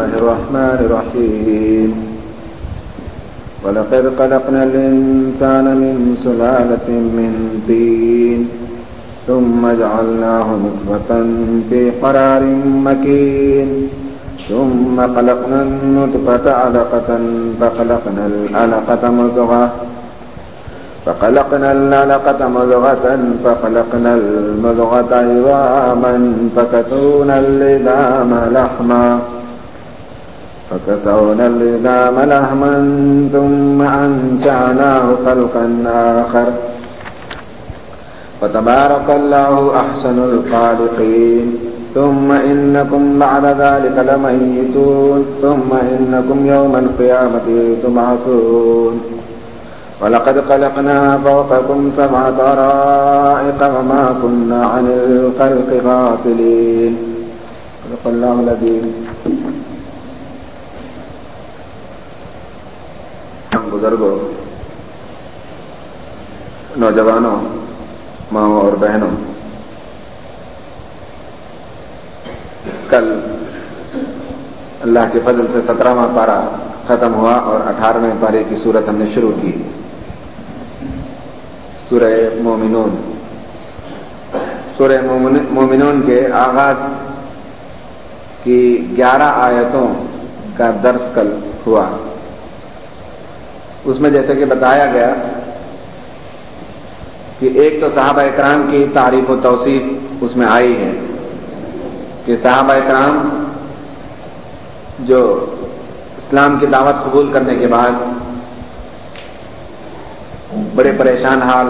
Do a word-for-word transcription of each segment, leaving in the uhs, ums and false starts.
الله الرحمن الرحيم ولقد خلقنا الإنسان من سلالة من طين ثم جعلناه نطفة في قرار مكين ثم خلقنا النطفة علقة فخلقنا العلقة مضغة فخلقنا العلقة مضغة فخلقنا المضغة عظاما فكسونا العظام لحما فكسونا العظام لحما ثم أنشأناه خلقا آخر فتبارك الله أحسن الخالقين ثم إنكم بعد ذلك لميتون ثم إنكم يوم القيامة تبعثون وَلَقَدْ خَلَقْنَا فَوْقَكُمْ سَبْعَ طَرَائِقَ وَمَا كُنَّا عَنِ الْخَلْقِ غَافِلِينَ صدق اللہ العظیم. بزرگوں، نوجوانوں، ماؤں اور بہنوں، کل اللہ کے فضل سے سترہواں پارہ ختم ہوا اور اٹھارہویں پارے کی صورت ہم نے شروع کی. سورہ مومنون. سورہ مومنون کے آغاز کی گیارہ آیتوں کا درس کل ہوا. اس میں جیسے کہ بتایا گیا کہ ایک تو صحابہ اکرام کی تعریف و توصیف اس میں آئی ہے کہ صحابہ اکرام جو اسلام کی دعوت قبول کرنے کے بعد بڑے پریشان حال،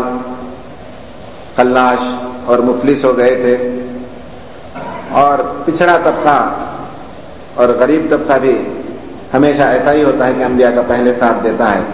خلاش اور مفلس ہو گئے تھے، اور پچھڑا طبقہ اور غریب طبقہ بھی ہمیشہ ایسا ہی ہوتا ہے کہ انبیاء کا پہلے ساتھ دیتا ہے.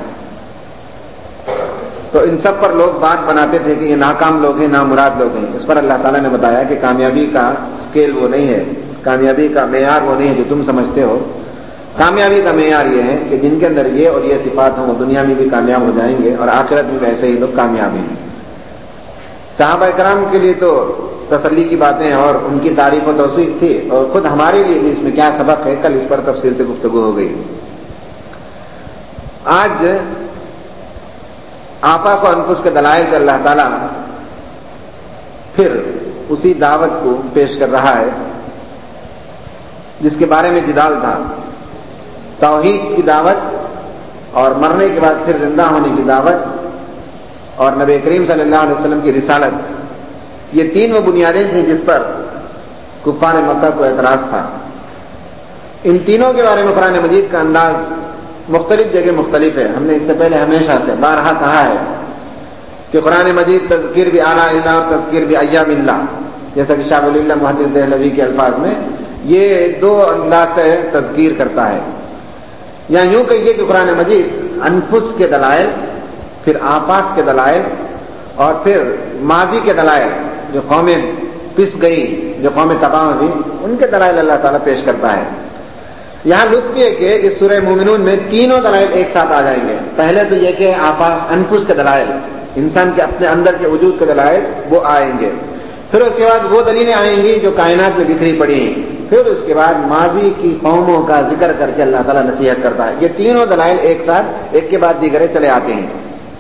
تو ان سب پر لوگ بات بناتے تھے کہ یہ ناکام لوگ ہیں، نامراد لوگ ہیں. اس پر اللہ تعالیٰ نے بتایا کہ کامیابی کا اسکیل وہ نہیں ہے، کامیابی کا معیار وہ نہیں ہے جو تم سمجھتے ہو. کامیابی کا معیار یہ ہے کہ جن کے اندر یہ اور یہ صفات ہوں وہ دنیا میں بھی کامیاب ہو جائیں گے اور آخرت میں ویسے ہی لوگ کامیاب ہیں. صحابہ کرام کے لیے تو تسلی کی باتیں اور ان کی تعریف و توصیف تھی، اور خود ہمارے لیے بھی اس میں کیا سبق ہے کل اس پر تفصیل سے گفتگو ہو گئی. آج آفاق و انفس کے دلائل سے اللہ تعالیٰ پھر اسی دعوت کو پیش کر رہا ہے جس کے بارے میں جدال تھا. توحید کی دعوت اور مرنے کے بعد پھر زندہ ہونے کی دعوت اور نبی کریم صلی اللہ علیہ وسلم کی رسالت، یہ تین وہ بنیادیں تھیں جس پر کفار مکہ کو اعتراض تھا. ان تینوں کے بارے میں قرآن مجید کا انداز مختلف جگہ مختلف ہے. ہم نے اس سے پہلے ہمیشہ سے بارہا کہا ہے کہ قرآن مجید تذکیر بھی اعلیٰ اللہ اور تذکیر بھی ایام اللہ، جیسا کہ شاہ ولی اللہ محدث دہلوی کے الفاظ میں یہ دو انداز سے تذکیر کرتا ہے. یا یوں کہیے کہ قرآن مجید انفس کے دلائل، پھر آفاق کے دلائل اور پھر ماضی کے دلائل، جو قومیں پس گئی، جو قومیں تباہ ہوئی، ان کے دلائل اللہ تعالیٰ پیش کرتا ہے. یہاں لطف یہ کہ اس سورہ مومنون میں تینوں دلائل ایک ساتھ آ جائیں گے. پہلے تو یہ کہ آفاق انفس کے دلائل، انسان کے اپنے اندر کے وجود کے دلائل وہ آئیں گے. پھر اس کے بعد وہ دلیلیں آئیں گی جو کائنات میں بکھری پڑی ہیں. پھر اس کے بعد ماضی کی قوموں کا ذکر کر کے اللہ تعالیٰ نصیحت کرتا ہے. یہ تینوں دلائل ایک ساتھ ایک کے بعد دیگرے چلے آتے ہیں.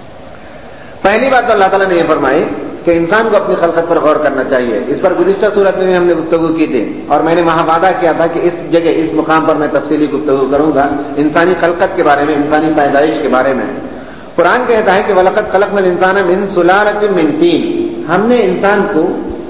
پہلی بات تو اللہ تعالیٰ نے یہ فرمائی کہ انسان کو اپنی خلقت پر غور کرنا چاہیے. اس پر گزشتہ صورت میں بھی ہم نے گفتگو کی تھی اور میں نے وہاں وعدہ کیا تھا کہ اس جگہ اس مقام پر میں تفصیلی گفتگو کروں گا انسانی خلقت کے بارے میں، انسانی پیدائش کے بارے میں. قرآن کہتا ہے کہ وَلَقَدْ خَلَقْنَا الْإِنسَانَ مِنْ سُلَالَةٍ مِنْ طِينٍ، ہم نے انسان کو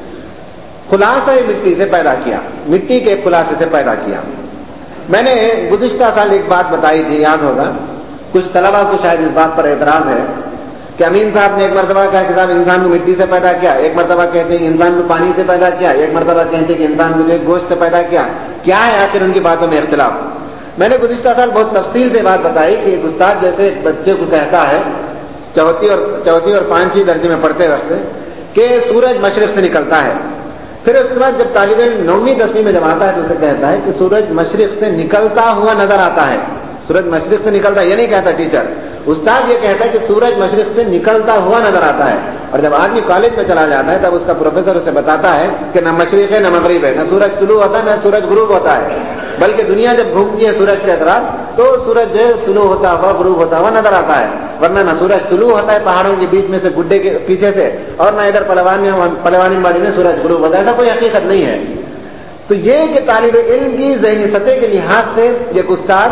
خلاصہ مٹی سے پیدا کیا، مٹی کے خلاصے سے پیدا کیا. میں نے گزشتہ سال ایک بات بتائی تھی، یاد ہوگا. کچھ طلبا کو شاید اس بات پر اعتراض ہے کہ امین صاحب نے ایک مرتبہ کہا کہ صاحب انسان کو مٹی سے پیدا کیا، ایک مرتبہ کہتے ہیں کہ انسان کو پانی سے پیدا کیا، ایک مرتبہ کہتے ہیں کہ انسان کو جو گوشت سے پیدا کیا. کیا ہے آخر ان کی باتوں میں اختلاف؟ میں نے گزشتہ سال بہت تفصیل سے بات بتائی کہ ایک استاد جیسے بچے کو کہتا ہے چوتھی اور چوتھی اور پانچویں درجے میں پڑھتے وقت کہ سورج مشرق سے نکلتا ہے. پھر اس کے بعد جب طالب علم نویں دسویں میں جب آتا ہے تو اسے کہتا ہے کہ سورج مشرق سے نکلتا ہوا نظر آتا ہے. سورج مشرق سے نکلتا ہے یہ نہیں کہتا ٹیچر، استاد یہ کہتا ہے کہ سورج مشرق سے نکلتا ہوا نظر آتا ہے. اور جب آدمی کالج میں چلا جاتا ہے تب اس کا پروفیسر اسے بتاتا ہے کہ نہ مشرق ہے نہ مغرب ہے، نہ سورج طلوع ہوتا ہے نہ سورج غروب ہوتا ہے. بلکہ دنیا جب گھومتی ہے سورج کے اطراف تو سورج جو ہے طلوع ہوتا ہوا غروب ہوتا ہوا نظر آتا ہے، ورنہ نہ سورج طلوع ہوتا ہے پہاڑوں کے بیچ میں سے گڈے کے پیچھے سے، اور نہ ادھر پلوانی پلوانی باڑی میں سورج غروب ہوتا ہے، ایسا کوئی حقیقت نہیں ہے۔ تو یہ کہ طالب علم کی ذہنی سطح کے لحاظ سے ایک استاد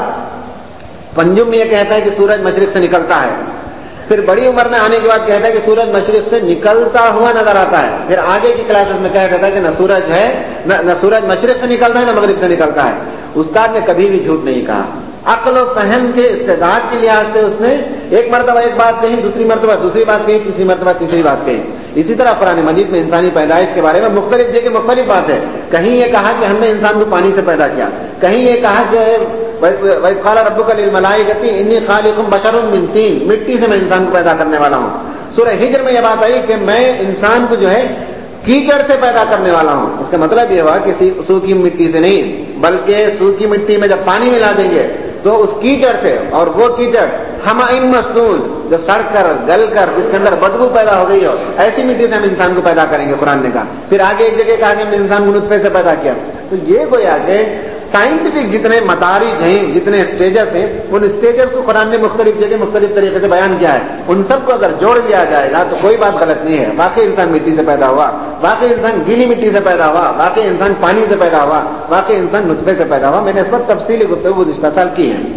پنجم میں یہ کہتا ہے کہ سورج مشرق سے نکلتا ہے، پھر بڑی عمر میں آنے کے بعد کہتا ہے کہ سورج مشرق سے نکلتا ہوا نظر آتا ہے، پھر آگے کی کلاسز میں کہا کہتا ہے کہ نہ سورج ہے نہ سورج مشرق سے نکلتا ہے نہ مغرب سے نکلتا ہے۔ استاد نے کبھی بھی جھوٹ نہیں کہا، عقل و فہم کے استعداد کے لحاظ سے اس نے ایک مرتبہ ایک بات کہی، دوسری مرتبہ دوسری بات کہی، تیسری مرتبہ تیسری بات کہی۔ اسی طرح قرآن مجید میں انسانی پیدائش کے بارے میں مختلف جگہ مختلف بات ہے، کہیں یہ کہا کہ ہم نے انسان کو پانی سے پیدا کیا، کہیں یہ کہا کہ وَإِذْ قَالَ رَبُّكَ لِلْمَلَائِكَةِ إِنِّي خَالِقٌ بَشَرٌ مِّن طِينٍ، مٹی سے میں انسان کو پیدا کرنے والا ہوں۔ سورہ ہجر میں یہ بات آئی کہ میں انسان کو جو ہے کیچڑ سے پیدا کرنے والا ہوں۔ اس کا مطلب یہ ہوا کہ سوکھی مٹی سے نہیں، بلکہ سوکھی مٹی میں جب پانی ملا دیں گے تو اس کیچڑ سے، اور وہ کیچڑ ہمائن مسنون جو سڑ کر گل کر جس کے اندر بدبو پیدا ہو گئی ہو، ایسی مٹی سے ہم انسان کو پیدا کریں گے، قرآن نے کہا۔ پھر آگے ایک جگہ کہا کہ ہم نے انسان کو نطفے سے پیدا کیا۔ تو یہ گویا کہ سائنٹیفک جتنے مدارج ہیں، جتنے اسٹیجز ہیں، ان اسٹیجز کو قرآن نے مختلف جگہ مختلف طریقے سے بیان کیا ہے، ان سب کو اگر جوڑ لیا جائے گا تو کوئی بات غلط نہیں ہے۔ واقعی انسان مٹی سے پیدا ہوا، واقعی انسان گیلی مٹی سے پیدا ہوا، واقعی انسان پانی سے پیدا ہوا، واقعی انسان نطفے سے پیدا ہوا۔ میں نے اس پر تفصیلی گفتگو گزشتہ سال کی ہے۔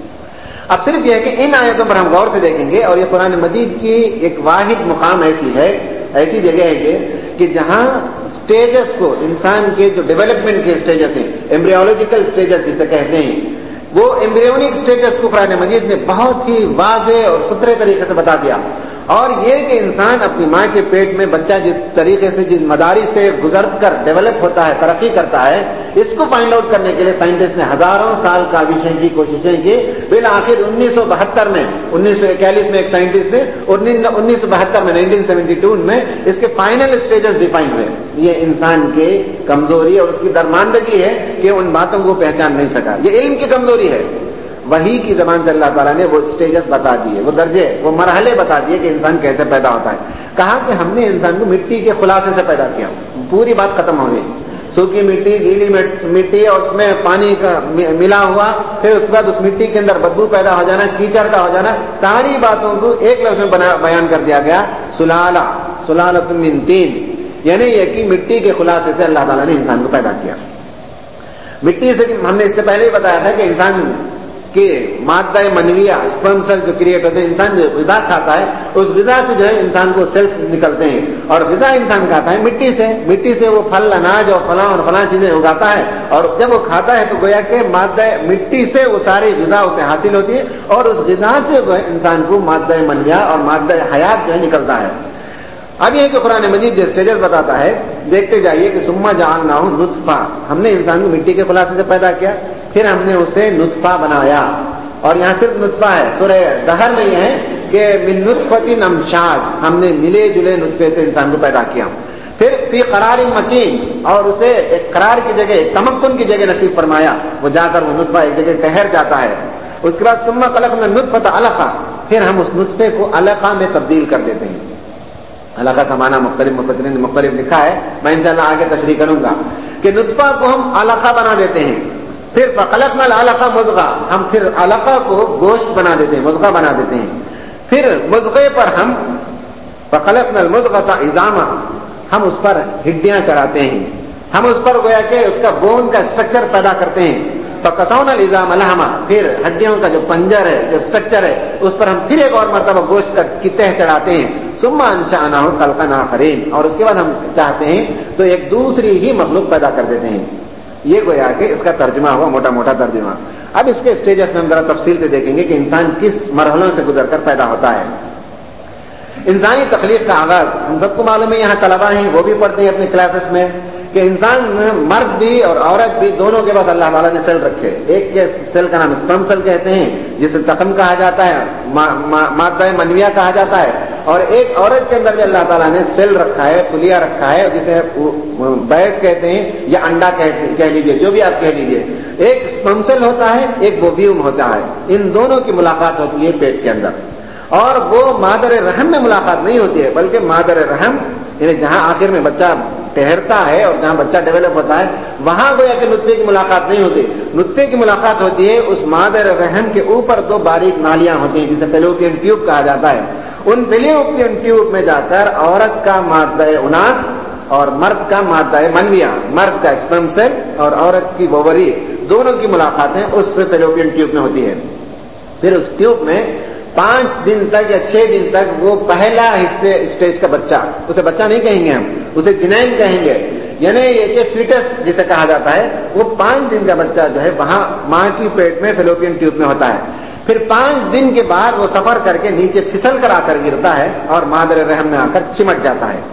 اب صرف یہ ہے کہ ان آیتوں پر ہم غور سے دیکھیں گے، اور یہ قرآن مجید کی ایک واحد مقام ایسی ہے، ایسی جگہ ہے یہ کہ جہاں سٹیجز کو، انسان کے جو ڈیولپمنٹ کے سٹیجز ہیں، ایمبریولوجیکل سٹیجز جسے کہتے ہیں، وہ ایمبریونک سٹیجز کو قرآن مجید نے بہت ہی واضح اور ستھرے طریقے سے بتا دیا۔ اور یہ کہ انسان اپنی ماں کے پیٹ میں بچہ جس طریقے سے، جس مدارج سے گزر کر ڈیولپ ہوتا ہے، ترقی کرتا ہے، اس کو فائنڈ آؤٹ کرنے کے لیے سائنٹسٹ نے ہزاروں سال کاوشیں کی، کوششیں کی۔ بالآخر انیس سو بہتر میں انیس سو اکیالیس میں ایک سائنٹسٹ نے انیس سو بہتر میں نائنٹین سیونٹی ٹو میں اس کے فائنل اسٹیجز ڈیفائن ہوئے۔ یہ انسان کی کمزوری اور اس کی درماندگی ہے کہ ان باتوں کو پہچان نہیں سکا، یہ علم کی کمزوری ہے۔ وحی کی زبان سے اللہ تعالیٰ نے وہ اسٹیجز بتا دیے، وہ درجے، وہ مرحلے بتا دیے کہ انسان کیسے پیدا ہوتا ہے۔ کہا کہ ہم نے انسان کو مٹی کے خلاصے سے پیدا کیا، پوری بات ختم ہو گئی۔ سوکھی مٹی، گیلی مٹی اور اس میں پانی کا ملا ہوا، پھر اس کے بعد اس مٹی کے اندر بدبو پیدا ہو جانا، کیچڑ کا ہو جانا، ساری باتوں کو ایک لفظ میں بیان کر دیا گیا، سلالہ سلالۃ من طین، یعنی یہ کہ مٹی کے خلاصے سے اللہ تعالیٰ نے انسان کو پیدا کیا۔ مٹی سے ہم نے اس سے پہلے ہی بتایا تھا کہ انسان کہ مادہ منویہ اسپرم سیل جو کریٹ ہوتے ہیں، انسان جو غذا کھاتا ہے اس غذا سے جو ہے انسان کو سیلز نکلتے ہیں، اور غذا انسان کھاتا ہے مٹی سے، مٹی سے وہ پھل اناج اور فلاں اور فلاں چیزیں اگاتا ہے، اور جب وہ کھاتا ہے تو گویا کہ مادہ مٹی سے وہ ساری غذا اسے حاصل ہوتی ہے، اور اس غذا سے جو ہے انسان کو مادہ منویہ اور مادہ حیات جو ہے نکلتا ہے۔ اب یہ کہ قرآن مجید جو اسٹیجز بتاتا ہے، دیکھتے جائیے کہ ثم جعلناہ نطفہ، ہم نے انسان کو مٹی کے خلاصے سے پیدا کیا، پھر ہم نے اسے نطفہ بنایا، اور یہاں صرف نطفہ ہے، سورہ دہر میں یہ ہے کہ من نطفۃ امشاج، ہم نے ملے جلے نطفے سے انسان کو پیدا کیا، پھر فی قرار مکین، اور اسے ایک قرار کی جگہ، ایک تمکن کی جگہ نصیب فرمایا، وہ جا کر وہ نطفہ ایک جگہ ٹھہر جاتا ہے۔ اس کے بعد ثم خلقنا النطفۃ علقہ، پھر ہم اس نطفے کو علقہ میں تبدیل کر دیتے ہیں۔ علقہ کا معنی مختلف مفسرین نے مختلف لکھا ہے، میں انشاءاللہ آگے تشریح کروں گا کہ نطفہ کو ہم علقہ بنا دیتے ہیں، پھر فخلقنا العلقہ مضغہ، ہم پھر علقہ کو گوشت بنا دیتے ہیں، مضغہ بنا دیتے ہیں، پھر مضغے پر ہم فخلقنا المضغۃ عظاما، ہم اس پر ہڈیاں چڑھاتے ہیں، ہم اس پر گویا کہ اس کا بون کا اسٹرکچر پیدا کرتے ہیں، فکسونا العظام لحما، پھر ہڈیوں کا جو پنجر ہے، جو اسٹرکچر ہے، اس پر ہم پھر ایک اور مرتبہ گوشت کی تہ چڑھاتے ہیں، ثم انشأناه خلقا آخرین، اور اس کے بعد ہم چاہتے ہیں تو ایک دوسری ہی مخلوق پیدا کر دیتے ہیں۔ یہ گویا کہ اس کا ترجمہ ہوا، موٹا موٹا ترجمہ۔ اب اس کے اسٹیجز میں ہم ذرا تفصیل سے دیکھیں گے کہ انسان کس مرحلوں سے گزر کر پیدا ہوتا ہے۔ انسانی تخلیق کا آغاز ہم سب کو معلوم ہے، یہاں طلباء ہیں وہ بھی پڑھتے ہیں اپنی کلاسز میں کہ انسان مرد بھی اور عورت بھی دونوں کے پاس اللہ تعالیٰ نے سیل رکھے، ایک کے سیل کا نام اسپرم سیل کہتے ہیں جسے تخم کہا جاتا ہے، مادہ منویہ کہا جاتا ہے، اور ایک عورت کے اندر بھی اللہ تعالیٰ نے سیل رکھا ہے، پلیا رکھا ہے جسے بیض کہتے ہیں یا انڈا کہہ لیجیے، جو بھی آپ کہہ لیجیے۔ ایک اسپرم سیل ہوتا ہے، ایک بوویوم ہوتا ہے، ان دونوں کی ملاقات ہوتی ہے پیٹ کے اندر، اور وہ مادر رحم میں ملاقات نہیں ہوتی ہے بلکہ مادر رحم یعنی جہاں آخر میں بچہ ٹھہرتا ہے اور جہاں بچہ ڈیولپ ہوتا ہے وہاں گویا کہ نطفے کی ملاقات نہیں ہوتی. نطفے کی ملاقات ہوتی ہے اس مادر رحم کے اوپر دو باریک نالیاں ہوتی ہیں جسے فیلوپین ٹیوب کہا جاتا ہے. ان فیلوپین ٹیوب میں جا کر عورت کا مادہ اناث اور مرد کا مادہ منویہ، مرد کا اسپرم سیل اور عورت کی اووری، دونوں کی ملاقاتیں اس فیلوپین ٹیوب میں ہوتی ہے. پھر اس ٹیوب میں پانچ دن تک یا چھ دن تک وہ پہلا حصے اسٹیج کا بچہ، اسے بچہ نہیں کہیں گے ہم، اسے جنین کہیں گے، یعنی یہ کہ فیٹس جسے کہا جاتا ہے، وہ پانچ دن کا بچہ جو ہے وہاں ماں کی پیٹ میں فیلوپین ٹیوب میں ہوتا ہے. پھر پانچ دن کے بعد وہ سفر کر کے نیچے پھسل کر آ کر گرتا ہے اور مادر رحم میں آ کر چمٹ جاتا ہے.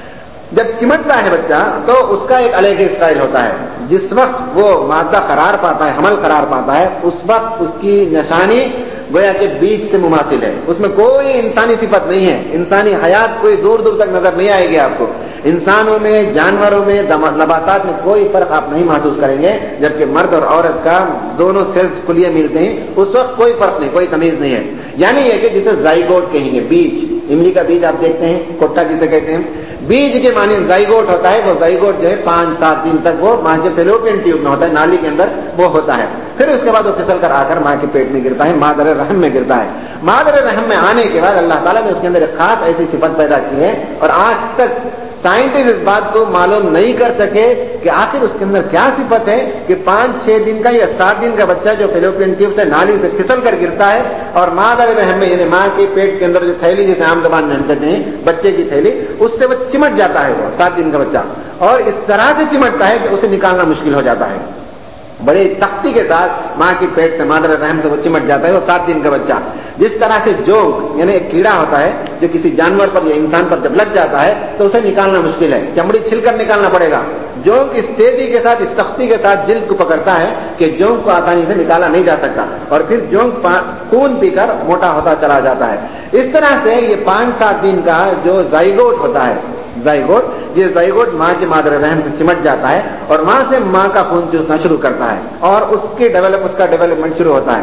جب چمٹتا ہے بچہ تو اس کا ایک الگ اسٹائل ہوتا ہے. جس وقت وہ مادہ قرار پاتا ہے، حمل قرار پاتا ہے، اس وقت اس کی نشانی گویا کہ بیج سے مماثل ہے. اس میں کوئی انسانی صفت نہیں ہے، انسانی حیات کوئی دور دور تک نظر نہیں آئے گی آپ کو. انسانوں میں، جانوروں میں، نباتات میں کوئی فرق آپ نہیں محسوس کریں گے. جبکہ مرد اور عورت کا دونوں سیلز کلیے ملتے ہیں، اس وقت کوئی فرق نہیں، کوئی تمیز نہیں ہے. یعنی یہ کہ جسے زائگوٹ کہیں گے، بیج، املی کا بیج آپ دیکھتے ہیں، کوٹا جسے کہتے ہیں، بیج کے معنی زائگوٹ ہوتا ہے. وہ زائگوٹ جو ہے پانچ سات دن تک وہ ماں کے فیلوپین ٹیوب میں ہوتا ہے، نالی کے اندر وہ ہوتا ہے. پھر اس کے بعد وہ پھسل کر آ کر ماں کے پیٹ میں گرتا ہے، مادر رحم میں گرتا ہے. مادر رحم میں آنے کے بعد اللہ تعالیٰ نے اس کے اندر ایک خاص ایسی صفت پیدا کی ہے اور آج تک سائنٹسٹ اس بات کو معلوم نہیں کر سکے کہ آخر اس کے اندر کیا صفت ہے کہ پانچ چھ دن کا یا سات دن کا بچہ جو فیلوپین ٹیوب سے نالی سے پھسل کر گرتا ہے اور مادر رحم میں یعنی ماں کے پیٹ کے اندر جو تھیلی جسے عام زبان میں ہم کہتے ہیں بچے کی تھیلی، اس سے وہ چمٹ جاتا ہے، وہ سات دن کا بچہ، اور اس طرح سے چمٹتا ہے کہ اسے نکالنا مشکل ہو جاتا ہے. بڑے سختی کے ساتھ ماں کی پیٹ سے، مادر رحم سے وہ چمٹ جاتا ہے وہ سات دن کا بچہ. جس طرح سے جونک یعنی ایک کیڑا ہوتا ہے جو کسی جانور پر یا انسان پر جب لگ جاتا ہے تو اسے نکالنا مشکل ہے، چمڑی چھل کر نکالنا پڑے گا. جونک اس تیزی کے ساتھ، اس سختی کے ساتھ جلد کو پکڑتا ہے کہ جونک کو آسانی سے نکالا نہیں جا سکتا، اور پھر جونک خون پی کر موٹا ہوتا چلا جاتا ہے. اس طرح سے یہ پانچ سات دن کا جو زائگوٹ ہوتا ہے، زائگوٹ، یہ زائگوٹ ماں کے مادر رحم سے چمٹ جاتا ہے اور ماں سے ماں کا خون چوسنا شروع کرتا ہے اور اس کی ڈیولپ اس کا ڈیولپمنٹ شروع ہوتا ہے.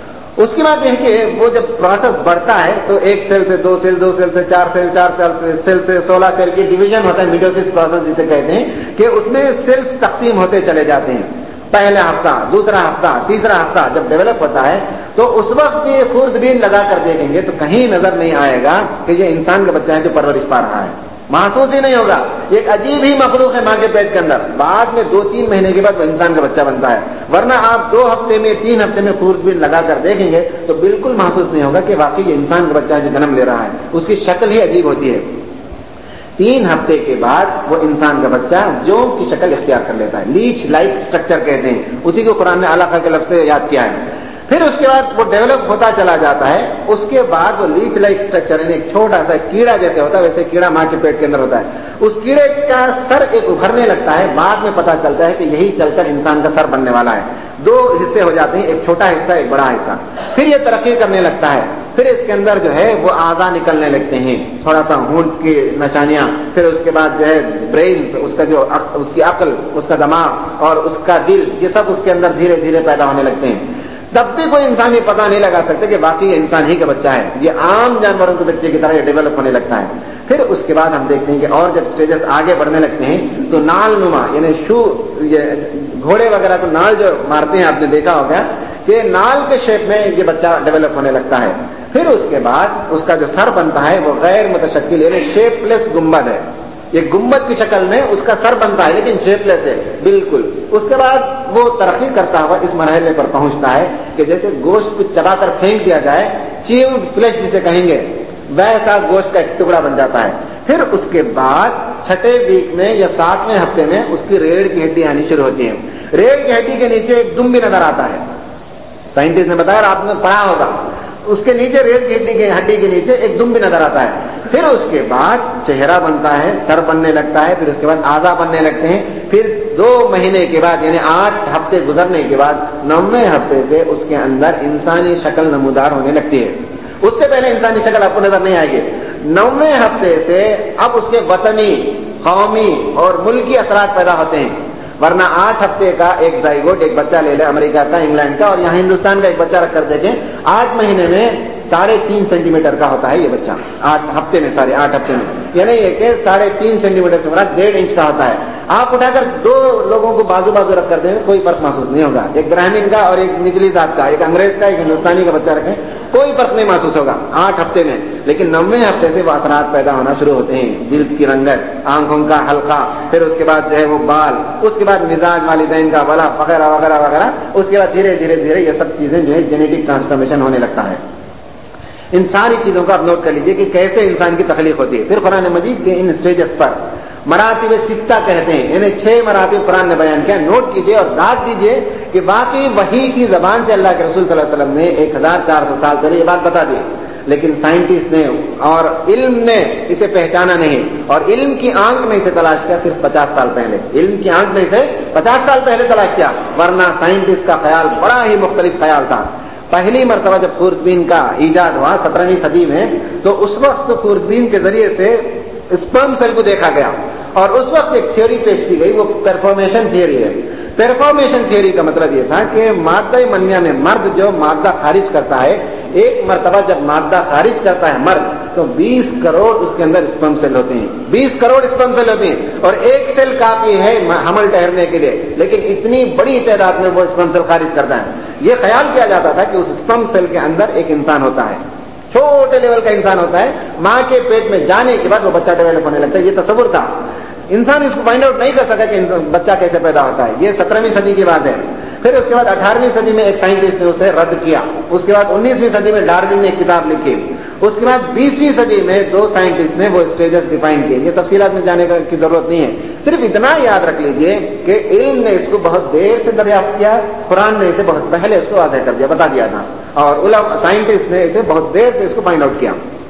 اس کے بعد یہ کہ وہ جب پروسیس بڑھتا ہے تو ایک سیل سے دو سیل، دو سیل سے چار سیل، چار سیل سے سولہ سیل کی ڈویژن ہوتا ہے، میٹوسس پروسیس جسے کہتے ہیں، کہ اس میں سیلز تقسیم ہوتے چلے جاتے ہیں. پہلا ہفتہ، دوسرا ہفتہ، تیسرا ہفتہ جب ڈیولپ ہوتا ہے تو اس وقت یہ خوردبین لگا کر دیکھیں گے تو کہیں نظر نہیں آئے گا کہ یہ انسان کا بچہ ہے جو پرورش پا رہا ہے، محسوس ہی نہیں ہوگا. ایک عجیب ہی مخلوق ہے ماں کے پیٹ کے اندر. بعد میں دو تین مہینے کے بعد وہ انسان کا بچہ بنتا ہے، ورنہ آپ دو ہفتے میں، تین ہفتے میں خوردبین لگا کر دیکھیں گے تو بالکل محسوس نہیں ہوگا کہ واقعی یہ انسان کا بچہ ہے جو جنم لے رہا ہے. اس کی شکل ہی عجیب ہوتی ہے. تین ہفتے کے بعد وہ انسان کا بچہ جونک کی شکل اختیار کر لیتا ہے، لیچ لائک سٹرکچر کہتے ہیں، اسی کو قرآن نے علاقہ کے لفظ سے یاد کیا ہے. پھر اس کے بعد وہ ڈیولپ ہوتا چلا جاتا ہے. اس کے بعد وہ لیچ لائک سٹرکچر یعنی ایک چھوٹا سا کیڑا جیسے ہوتا ہے ویسے کیڑا ماں کے پیٹ کے اندر ہوتا ہے. اس کیڑے کا سر ایک ابھرنے لگتا ہے. بعد میں پتا چلتا ہے کہ یہی چل کر انسان کا سر بننے والا ہے. دو حصے ہو جاتے ہیں، ایک چھوٹا حصہ، ایک بڑا حصہ. پھر یہ ترقی کرنے لگتا ہے. پھر اس کے اندر جو ہے وہ اعضاء نکلنے لگتے ہیں، تھوڑا سا ہونٹ کی نشانیاں، پھر اس کے بعد جو ہے برینز، اس کا جو اس کی عقل، اس کا دماغ اور اس کا دل، یہ سب اس کے اندر دھیرے دھیرے پیدا ہونے لگتے ہیں. تب بھی کوئی انسان یہ پتا نہیں لگا سکتا کہ واقعی یہ انسان ہی کا بچہ ہے. یہ عام جانوروں کے بچے کی طرح یہ ڈیولپ ہونے لگتا ہے. پھر اس کے بعد ہم دیکھتے ہیں کہ اور جب سٹیجز آگے بڑھنے لگتے ہیں تو نال نما یعنی شو، یہ گھوڑے وغیرہ کو نال جو مارتے ہیں آپ نے دیکھا ہوگا کہ نال کے شیپ میں یہ بچہ ڈیولپ ہونے لگتا ہے. پھر اس کے بعد اس کا جو سر بنتا ہے وہ غیر متشکل یعنی شیپ لیس گنبد ہے. یہ گنبد کی شکل میں اس کا سر بنتا ہے لیکن شیپ لیس ہے بالکل. اس کے بعد وہ ترقی کرتا ہوا اس مرحلے پر پہنچتا ہے کہ جیسے گوشت کو چبا کر پھینک دیا جائے، چیوڈ فلیش جسے کہیں گے، ویسا گوشت کا ایک ٹکڑا بن جاتا ہے. پھر اس کے بعد چھٹے ویک میں یا ساتویں ہفتے میں اس کی ریڑھ کی ہڈی آنی شروع ہوتی ہے. ریڑھ کی ہڈی کے نیچے ایک دم بھی نظر آتا ہے. سائنٹسٹ نے بتایا اور آپ نے پڑھا ہوگا، اس کے نیچے ریڑھ کی ہڈی کے ہڈی کے نیچے ایک دم بھی نظر آتا ہے. پھر اس کے بعد چہرہ بنتا ہے، سر بننے لگتا ہے. پھر اس کے بعد اعضاء بننے لگتے ہیں. پھر دو مہینے کے بعد یعنی آٹھ ہفتے گزرنے کے بعد نویں ہفتے سے اس کے اندر انسانی شکل نمودار ہونے لگتی ہے. اس سے پہلے انسانی شکل آپ کو نظر نہیں آئے گی. نویں ہفتے سے اب اس کے وطنی، قومی اور ملکی اثرات پیدا ہوتے ہیں. ورنہ آٹھ ہفتے کا ایک زائگوٹ، ایک بچہ لے لے امریکہ کا، انگلینڈ کا، اور یہاں ہندوستان کا ایک بچہ رکھ کر دیکھیں، آٹھ مہینے میں ساڑھے تین سینٹی میٹر کا ہوتا ہے یہ بچہ آٹھ ہفتے میں سارے آٹھ ہفتے میں، یہ نہیں ہے کہ ساڑھے تین سینٹی میٹر سے مراد ڈیڑھ انچ کا ہوتا ہے. آپ اٹھا کر دو لوگوں کو بازو بازو رکھ کر دیں کوئی فرق محسوس نہیں ہوگا. ایک برہمن کا اور ایک نچلی ذات کا، ایک انگریز کا ایک ہندوستانی کا بچہ رکھیں کوئی فرق نہیں محسوس ہوگا آٹھ ہفتے میں. لیکن نویں ہفتے سے وہ اثرات پیدا ہونا شروع ہوتے ہیں، جلد کی رنگت، آنکھوں کا حلقہ، پھر اس کے بعد جو ہے وہ بال، اس کے بعد مزاج والدین کا بلا وغیرہ وغیرہ وغیرہ. اس کے بعد دھیرے دھیرے دھیرے یہ سب چیزیں جو ہے جینیٹک ٹرانسفارمیشن ہونے لگتا ہے. ان ساری چیزوں کا آپ نوٹ کر لیجئے کہ کیسے انسان کی تخلیق ہوتی ہے. پھر قرآن مجید کے ان اسٹیجز پر مراتب ستہ کہتے ہیں، یعنی چھ مراتب قرآن نے بیان کیا. نوٹ کیجئے اور داد دیجئے کہ واقعی وحی کی زبان سے اللہ کے رسول صلی اللہ علیہ وسلم نے ایک ہزار چار سو سال پہلے یہ بات بتا دی، لیکن سائنٹسٹ نے اور علم نے اسے پہچانا نہیں، اور علم کی آنکھ نے اسے تلاش کیا صرف پچاس سال پہلے. علم کی آنکھ نے اسے پچاس سال پہلے تلاش کیا، ورنہ سائنٹسٹ کا خیال بڑا ہی مختلف خیال تھا. پہلی مرتبہ جب خوردبین کا ایجاد ہوا سترہویں صدی میں، تو اس وقت خوردبین کے ذریعے سے اسپرم سیل کو دیکھا گیا، اور اس وقت ایک تھیوری پیش کی گئی، وہ پرفارمیشن تھیوری ہے. پرفارمیشن تھیوری کا مطلب یہ تھا کہ مادہ منیہ میں مرد جو مادہ خارج کرتا ہے، ایک مرتبہ جب مادہ خارج کرتا ہے مرد تو بیس کروڑ اس کے اندر اسپرم سیل ہوتے ہیں، بیس کروڑ اسپرم سیل ہوتے ہیں، اور ایک سیل کافی ہے حمل ٹھہرنے کے لیے، لیکن اتنی بڑی تعداد میں وہ اسپرم سیل خارج کرتا ہے. یہ خیال کیا جاتا تھا کہ اس اسپرم سیل کے اندر ایک انسان ہوتا ہے، چھوٹے لیول کا انسان ہوتا ہے، ماں کے پیٹ میں جانے کے بعد وہ بچہ ڈیولپ ہونے لگتا ہے. یہ تصور تھا، انسان اس کو فائنڈ آؤٹ نہیں کر سکا کہ بچہ کیسے پیدا ہوتا ہے. یہ سترہویں صدی کی بات ہے. پھر اس کے بعد اٹھارہویں صدی میں ایک سائنٹسٹ نے اسے رد کیا. اس کے بعد انیسویں صدی میں ڈارون نے ایک کتاب لکھی. اس کے بعد بیسویں صدی میں دو سائنٹسٹ نے وہ اسٹیجز ڈیفائن کیے. یہ تفصیلات میں جانے کی ضرورت نہیں ہے، صرف اتنا یاد رکھ لیجئے کہ علم نے اس کو بہت دیر سے دریافت کیا، قرآن نے اسے بہت پہلے اس کو واضح کر دیا، بتا دیا تھا، اور سائنٹسٹ نے اسے بہت دیر سے اس کو فائنڈ آؤٹ کیا.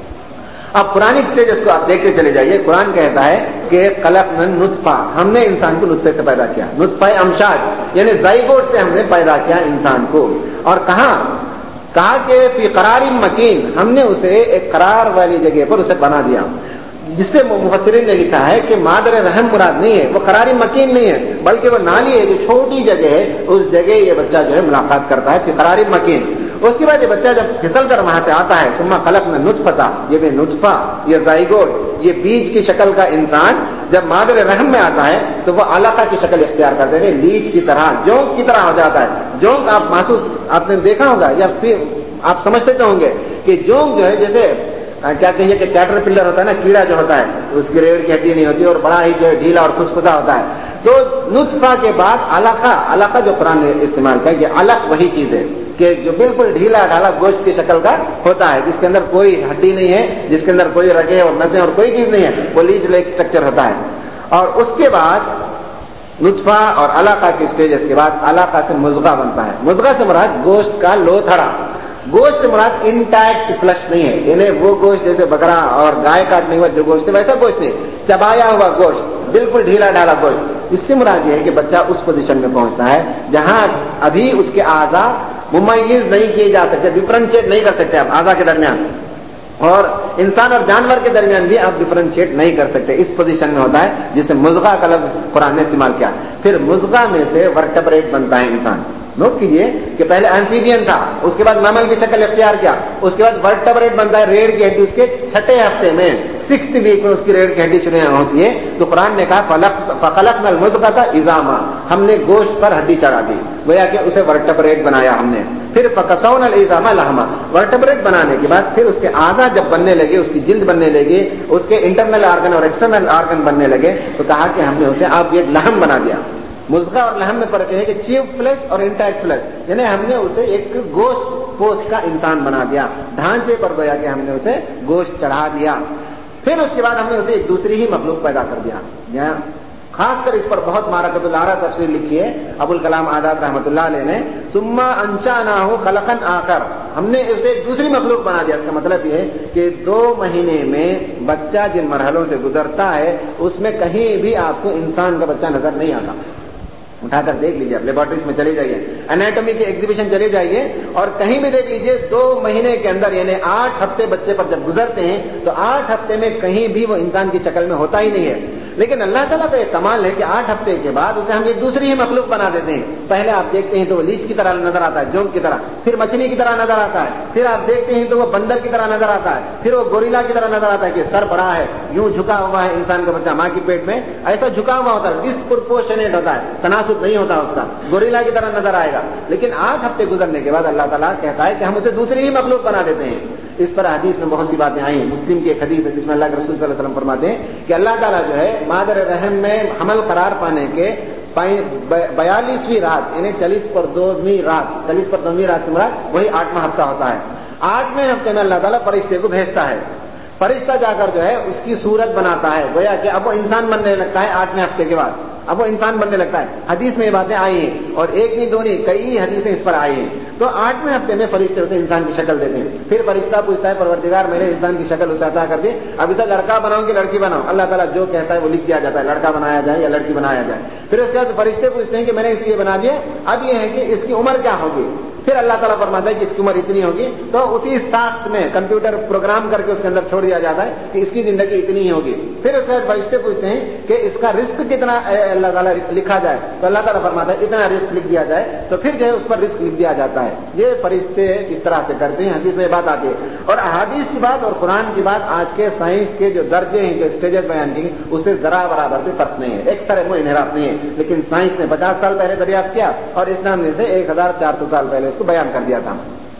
اب پرانی اسٹیجز کو آپ دیکھتے چلے جائیے. قرآن کہتا ہے کہ خلقنا نطفہ، ہم نے انسان کو نطفے سے پیدا کیا، نطفہ امشاج یعنی زائگوٹ سے ہم نے پیدا کیا انسان کو. اور کہاں کہا کہ فی قرار مکین، ہم نے اسے ایک قرار والی جگہ پر اسے بنا دیا، جس سے مفسرین نے لکھا ہے کہ مادر رحم مراد نہیں ہے، وہ قرار مکین نہیں ہے، بلکہ وہ نالی ہے جو چھوٹی جگہ ہے، اس جگہ یہ بچہ جو ہے ملاقات کرتا ہے، فی قرار مکین. اس کے بعد یہ بچہ جب پھسل کر وہاں سے آتا ہے، ثم خلقنا نطفہ، یہ بھی نطفہ، یہ زائگوٹ، یہ بیج کی شکل کا انسان جب مادر رحم میں آتا ہے تو وہ علقہ کی شکل اختیار کرتے ہیں، لیچ کی طرح، جونک کی طرح ہو جاتا ہے. جونک آپ محسوس آپ نے دیکھا ہوگا یا پھر آپ سمجھتے تو ہوں گے کہ جونک جو ہے جیسے کیا کہیے کہ کیٹر پلر ہوتا ہے نا، کیڑا جو ہوتا ہے اس کی ریڑھ کی ہڈی نہیں ہوتی اور بڑا ہی جو ہے ڈھیلا اور کھسکھسا ہوتا ہے. تو نطفہ کے بعد علقہ، علقہ جو قرآن نے استعمال کیا، یہ علق وہی چیز ہے کہ جو بالکل ڈھیلا ڈھالا گوشت کی شکل کا ہوتا ہے، جس کے اندر کوئی ہڈی نہیں ہے، جس کے اندر کوئی رگیں اور نسیں اور کوئی چیز نہیں ہے، وہ لیج لیک اسٹرکچر ہوتا ہے. اور اس کے بعد نطفہ اور علقہ کے اسٹیجز کے بعد علقہ سے مضغہ بنتا ہے. مضغہ سے مراد گوشت کا لوتھڑا، گوشت سے مراد انٹیکٹ فلش نہیں ہے، یعنی وہ گوشت جیسے بکرا اور گائے کاٹنے کے بعد جو گوشت ہے ویسا گوشت نہیں، چبایا ہوا گوشت، بالکل ڈھیلا ڈھالا گوشت. اس سے مراد یہ ہے کہ بچہ اس پوزیشن میں پہنچتا ہے جہاں ابھی اس کے اعضاء ممیز نہیں کیے جا سکتے، ڈفرینشیٹ نہیں کر سکتے آپ اعضاء کے درمیان، اور انسان اور جانور کے درمیان بھی آپ ڈفرینشیٹ نہیں کر سکتے. اس پوزیشن میں ہوتا ہے جسے مضغہ کا لفظ قرآن نے استعمال کیا. پھر مضغہ میں سے ورٹبریٹ بنتا ہے انسان. نوٹ کیجئے کہ پہلے ایمفیبین تھا، اس کے بعد میمل کی شکل اختیار کیا، اس کے بعد ورٹبریٹ بنتا ہے، ریڑھ کی ہڈی اس کے چھٹے ہفتے میں سکسٹھ ویک میں اس کی ریڑھ کی ہڈی شروع ہوتی ہے. تو قرآن نے کہا فخلقنا المضغۃ عظاما، ہم نے گوشت پر ہڈی چڑھا دی، گویا کہ اسے ورٹبریٹ بنایا ہم نے. پھر فکسونا العظام لحما، ورٹبریٹ بنانے کے بعد پھر اس کے اعضاء جب بننے لگے، اس کی جلد بننے لگی، اس کے انٹرنل آرگن اور ایکسٹرنل آرگن بننے لگے، تو کہا کہ ہم نے اسے اب یہ لحم بنا دیا. مضغہ اور لحم میں فرق ہے کہ چیوڈ فلیش اور انٹیکٹ فلیش، یعنی ہم نے اسے ایک گوشت پوست کا انسان بنا دیا، ڈھانچے پر گویا کہ ہم نے اسے گوشت چڑھا دیا. پھر اس کے بعد ہم نے اسے ایک دوسری ہی مخلوق پیدا کر دیا. یہاں خاص کر اس پر بہت مارکۃ الارا تفسیر لکھی ہے ابو الکلام آزاد رحمۃ اللہ علیہ نے. ثم انشأناه خلقا آخر، ہم نے اسے ایک دوسری مخلوق بنا دیا. اس کا مطلب یہ ہے کہ دو مہینے میں بچہ جن مرحلوں سے گزرتا ہے اس میں کہیں بھی آپ کو انسان کا بچہ نظر نہیں آتا. اٹھا کر دیکھ لیجیے، آپ لیبارٹریز میں چلے جائیے، انیٹمی کے ایگزیبیشن چلے جائیے اور کہیں بھی دیکھ لیجیے، دو مہینے کے اندر یعنی آٹھ ہفتے بچے پر جب گزرتے ہیں تو آٹھ ہفتے میں کہیں بھی وہ انسان کی شکل میں ہوتا ہی نہیں ہے. لیکن اللہ تعالیٰ کا یہ کمال ہے کہ آٹھ ہفتے کے بعد اسے ہم ایک دوسری ہی مخلوق بنا دیتے ہیں. پہلے آپ دیکھتے ہیں تو وہ لیچ کی طرح نظر آتا ہے, جونک کی طرح, پھر مچھلی کی طرح نظر آتا ہے, پھر آپ دیکھتے ہیں تو وہ بندر کی طرح نظر آتا ہے, پھر وہ گوریلا کی طرح نظر آتا ہے کہ سر بڑا ہے, یوں جھکا ہوا ہے. انسان کا بچہ ماں کی پیٹ میں ایسا جھکا ہوا ہوتا ہے, ڈسپرپورشنیٹ ہوتا ہے, تناسب نہیں ہوتا اس کا, گوریلا کی طرح نظر آئے گا. لیکن آٹھ ہفتے گزرنے کے بعد اللہ تعالیٰ کہتا ہے کہ ہم اسے دوسری ہی مخلوق بنا دیتے ہیں. اس پر حدیث میں بہت سی باتیں آئی ہیں. مسلم کی ایک حدیث ہے جس میں اللہ کے رسول صلی اللہ علیہ وسلم فرماتے ہیں کہ اللہ تعالیٰ جو ہے مادر رحم میں حمل قرار پانے کے بیالیسویں رات یعنی چالیس پر دوویں رات چالیس پر دوویں رات سے مراد وہی آٹھواں ہفتہ ہوتا ہے. آٹھویں ہفتے میں اللہ تعالیٰ فرشتے کو بھیجتا ہے. فرشتہ جا کر جو ہے اس کی صورت بناتا ہے, گویا کہ اب وہ انسان بننے لگتا ہے. آٹھویں ہفتے کے بعد اب وہ انسان بننے لگتا ہے. حدیث میں یہ باتیں آئی ہیں اور ایک نہیں دو نہیں کئی حدیثیں اس پر آئی ہیں. تو آٹھویں ہفتے میں فرشتے اسے انسان کی شکل دیتے ہیں. پھر فرشتہ پوچھتا ہے پروردگار میرے انسان کی شکل اسے عطا کر دے, اب اسے لڑکا بناؤ کہ لڑکی بناؤ. اللہ تعالیٰ جو کہتا ہے وہ لکھ دیا جاتا ہے, لڑکا بنایا جائے یا لڑکی بنایا جائے. پھر اس کے بعد فرشتے پوچھتے ہیں کہ میں نے اسے یہ بنا دیا, اب یہ ہے کہ اس کی عمر کیا ہوگی. پھر اللہ تعالیٰ فرماتا ہے کہ اس کی عمر اتنی ہوگی, تو اسی ساخت میں کمپیوٹر پروگرام کر کے اس کے اندر چھوڑ دیا جاتا ہے کہ اس کی زندگی اتنی ہی ہوگی. پھر اس کے بعد فرشتے پوچھتے ہیں کہ اس کا رزق کتنا اللہ تعالیٰ لکھا جائے, تو اللہ تعالیٰ فرماتا ہے اتنا رزق لکھ دیا جائے, تو پھر جو ہے اس پر رزق لکھ دیا جاتا ہے. یہ فرشتے اس طرح سے کرتے ہیں. حدیث میں بات آتی ہے. اور احادیث کی بات اور قرآن کی بات آج کے سائنس کے جو درجے ہیں, جو اسٹیجز بیان کی اس سے ذرا برابر بھی فرق نہیں ہے, ایک سر منہ انحراف نہیں ہے. لیکن سائنس نے پچاس سال پہلے دریافت کیا اور اسلام نے سے ایک ہزار چار سو سال پہلے اس کو بیان کر دیا تھا.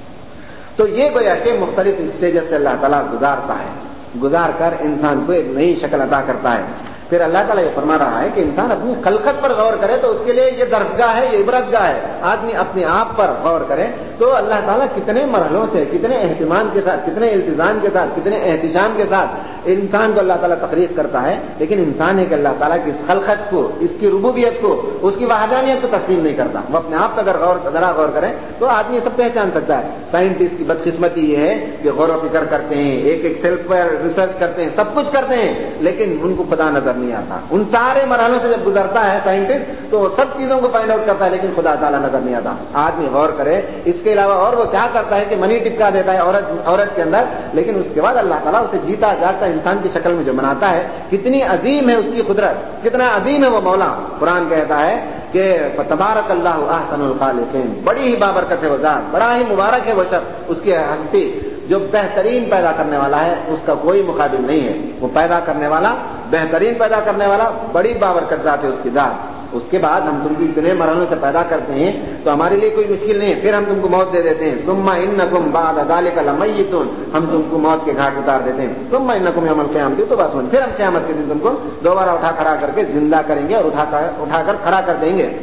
تو یہ گویا کہ مختلف اسٹیجز سے اللہ تعالیٰ گزارتا ہے, گزار کر انسان کو ایک نئی شکل عطا کرتا ہے. پھر اللہ تعالیٰ یہ فرما رہا ہے کہ انسان اپنی خلقت پر غور کرے تو اس کے لیے یہ درسگاہ ہے, یہ عبرت گاہ ہے. آدمی اپنے آپ پر غور کرے تو اللہ تعالیٰ کتنے مرحلوں سے, کتنے اہتمام کے ساتھ, کتنے التزام کے ساتھ, کتنے احتشام کے ساتھ انسان کو اللہ تعالیٰ تخلیق کرتا ہے. لیکن انسان ہے کہ اللہ تعالیٰ کی اس خلقت کو, اس کی ربوبیت کو, اس کی وحدانیت کو تسلیم نہیں کرتا. وہ اپنے آپ پر اگر غور ذرا غور کرے تو آدمی سب پہچان سکتا ہے. سائنٹسٹ کی بدقسمتی یہ ہے کہ غور و فکر کرتے ہیں, ایک ایک سیل پر ریسرچ کرتے ہیں, سب کچھ کرتے ہیں, لیکن ان کو خدا نظر نہیں آتا. ان سارے مرحلوں سے جب گزرتا ہے سائنٹسٹ تو سب چیزوں کو فائنڈ آؤٹ کرتا ہے, لیکن خدا تعالیٰ نظر نہیں آتا. آدمی غور کرے. اس کے علاوہ اور وہ کیا کرتا ہے کہ منی ٹپکا دیتا ہے عورت عورت کے اندر, لیکن اس کے بعد اللہ تعالیٰ اسے جیتا جاگتا انسان کی شکل میں جو بناتا ہے. کتنی عظیم ہے اس کی قدرت, کتنا عظیم ہے وہ مولا. قرآن کہتا ہے کہ تبارک اللہ احسن الخالقین, بڑی ہی بابرکت ہے وہ ذات, بڑا ہی مبارک ہے وہ شخص, اس کی ہستی. جو بہترین پیدا کرنے والا ہے اس کا کوئی مقابل نہیں ہے. وہ پیدا کرنے والا, بہترین پیدا کرنے والا, بڑی بابرکت ذات ہے اس کی ذات. اس کے بعد ہم تم کو اتنے مرحلوں سے پیدا کرتے ہیں تو ہمارے لیے کوئی مشکل نہیں ہے. پھر ہم تم کو موت دے دیتے ہیں. ثم انکم بعد ذلک لمیتون, ہم تم کو موت کے گھاٹ اتار دیتے ہیں. ثم انکم یوم القیامۃ, تو بس پھر ہم قیامت کے دن تم کو دوبارہ اٹھا کھڑا کر کے زندہ کریں گے اور اٹھا کر اٹھا کر کھڑا کر دیں گے.